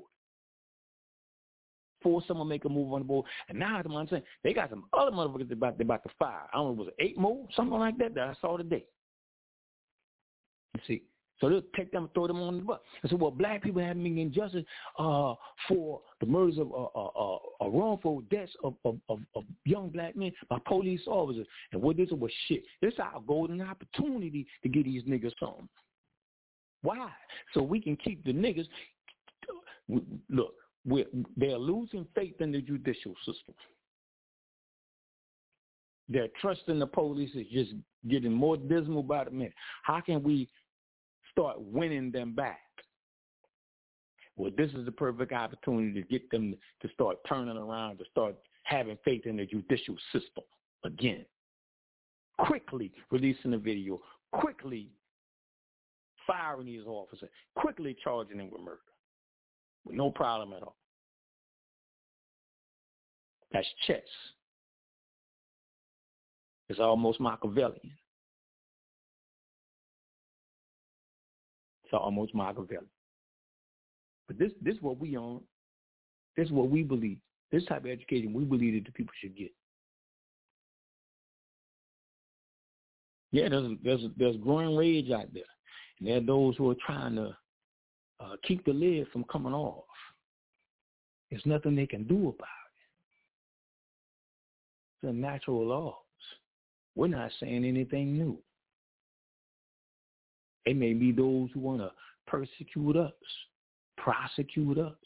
Force someone to make a move on the board. And now, I'm saying, they got some other motherfuckers they're about, they're about to fire. I don't know, was it eight more? Something like that that I saw today. You see, so they'll take them and throw them on the bus. And so, well, black people haven't been getting justice uh, for the murders of uh, uh, uh, wrongful deaths of, of, of, of young black men by police officers. And what this was shit. This is our golden opportunity to get these niggas something. Why? So we can keep the niggas. Look, we're, they're losing faith in the judicial system. Their trust in the police is just getting more dismal by the minute. How can we start winning them back? Well, this is the perfect opportunity to get them to start turning around, to start having faith in the judicial system again. Quickly releasing the video, quickly firing these officers, quickly charging them with murder. With no problem at all. That's chess. It's almost Machiavellian. It's almost Machiavellian. But this this is what we own. This is what we believe. This type of education we believe that the people should get. Yeah, there's there's there's growing rage out there, and there are those who are trying to uh, keep the lid from coming off. There's nothing they can do about it. It's a natural law. We're not saying anything new. It may be those who want to persecute us, prosecute us.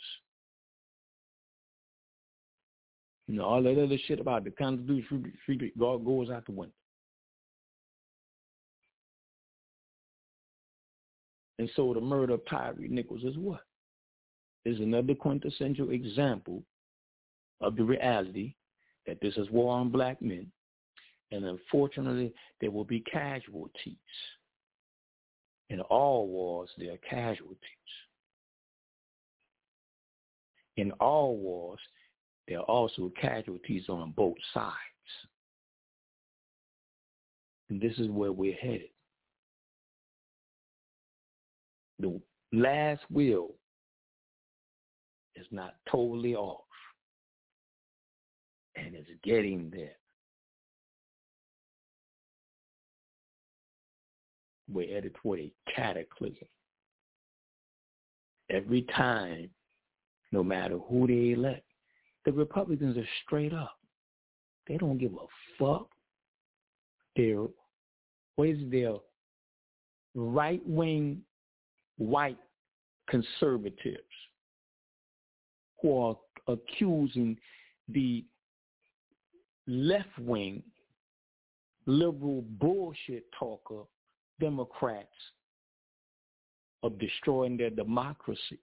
You know, all that other shit about the Constitution God goes out the window. And so the murder of Tyre Nichols is what? Is another quintessential example of the reality that this is war on black men. And unfortunately, there will be casualties. In all wars, there are casualties. in all wars, there are also casualties on both sides. And this is where we're headed. The last will is not totally off, and it's getting there. We're headed toward a cataclysm. Every time, no matter who they elect, the Republicans are straight up. They don't give a fuck. They're, what is their right-wing white conservatives who are accusing the left-wing liberal bullshit talker Democrats of destroying their democracy,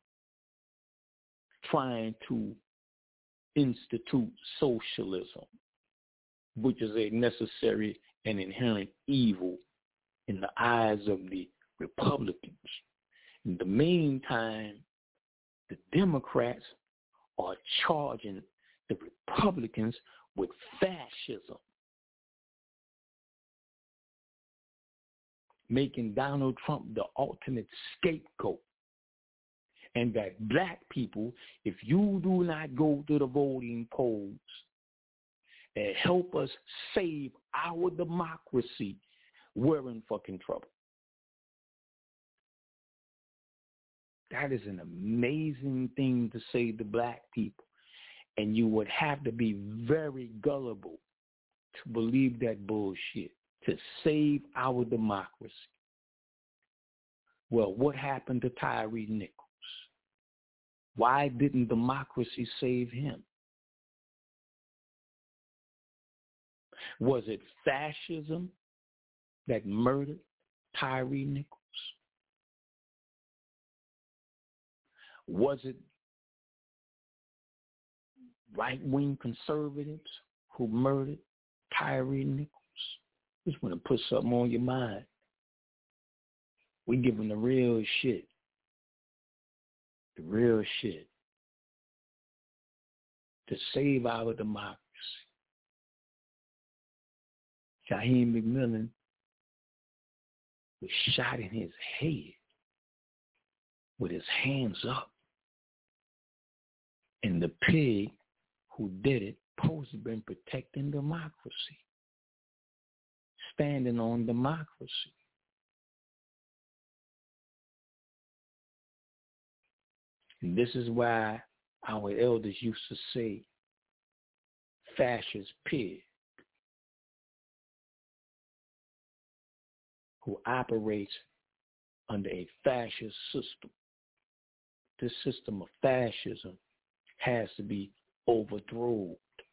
trying to institute socialism, which is a necessary and inherent evil in the eyes of the Republicans. In the meantime, the Democrats are charging the Republicans with fascism, making Donald Trump the ultimate scapegoat. And that black people, if you do not go to the voting polls and help us save our democracy, we're in fucking trouble. That is an amazing thing to say to black people. And you would have to be very gullible to believe that bullshit, to save our democracy. Well, what happened to Tyre Nichols? Why didn't democracy save him? Was it fascism that murdered Tyre Nichols? Was it right-wing conservatives who murdered Tyre Nichols? Just want to put something on your mind. We giving the real shit. The real shit. To save our democracy. Shaheem McMillan was shot in his head with his hands up. And the pig who did it supposed to have been protecting democracy, standing on democracy. And this is why our elders used to say, fascist pig, who operates under a fascist system. This system of fascism has to be overthrown.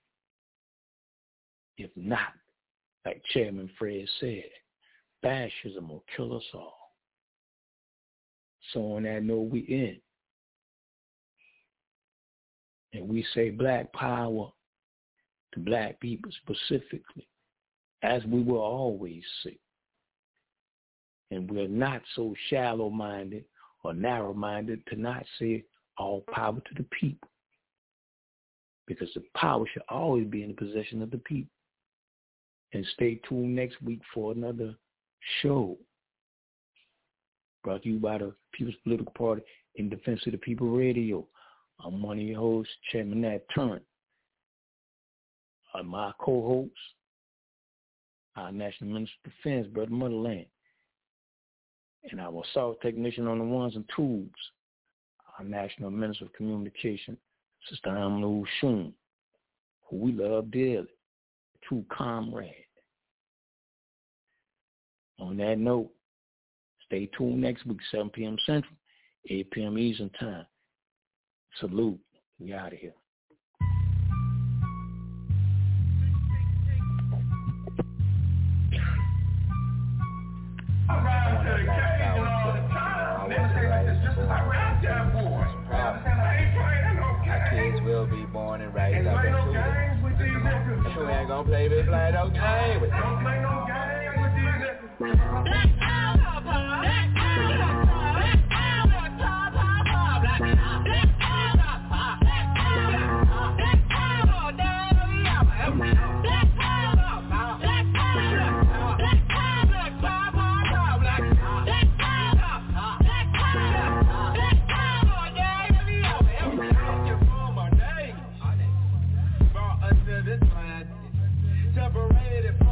If not, like Chairman Fred said, fascism will kill us all. So on that note, we end. And we say black power to black people specifically, as we will always say. And we're not so shallow-minded or narrow-minded to not say all power to the people. Because the power should always be in the possession of the people. And stay tuned next week for another show brought to you by the People's Political Party in Defense of the People Radio. I'm one of your hosts, Chairman Nat Turner. Uh, my co-host, our National Minister of Defense, Brother Motherland. And our assault technician on the ones and twos, our National Minister of Communication, Sister Amlu Shun, who we love dearly, true comrade. On that note, stay tuned next week, seven p.m. Central, eight p.m. Eastern Time. Salute. We out of here. I ride to the game all the time. It's just as I ride that boy. I ain't playing no games. Our kids will be born and raised up in Cuba. So we ain't gonna play this, play no game with them. Don't play no game with these niggas. Black power, black power, black power, black power, black power, black power. separated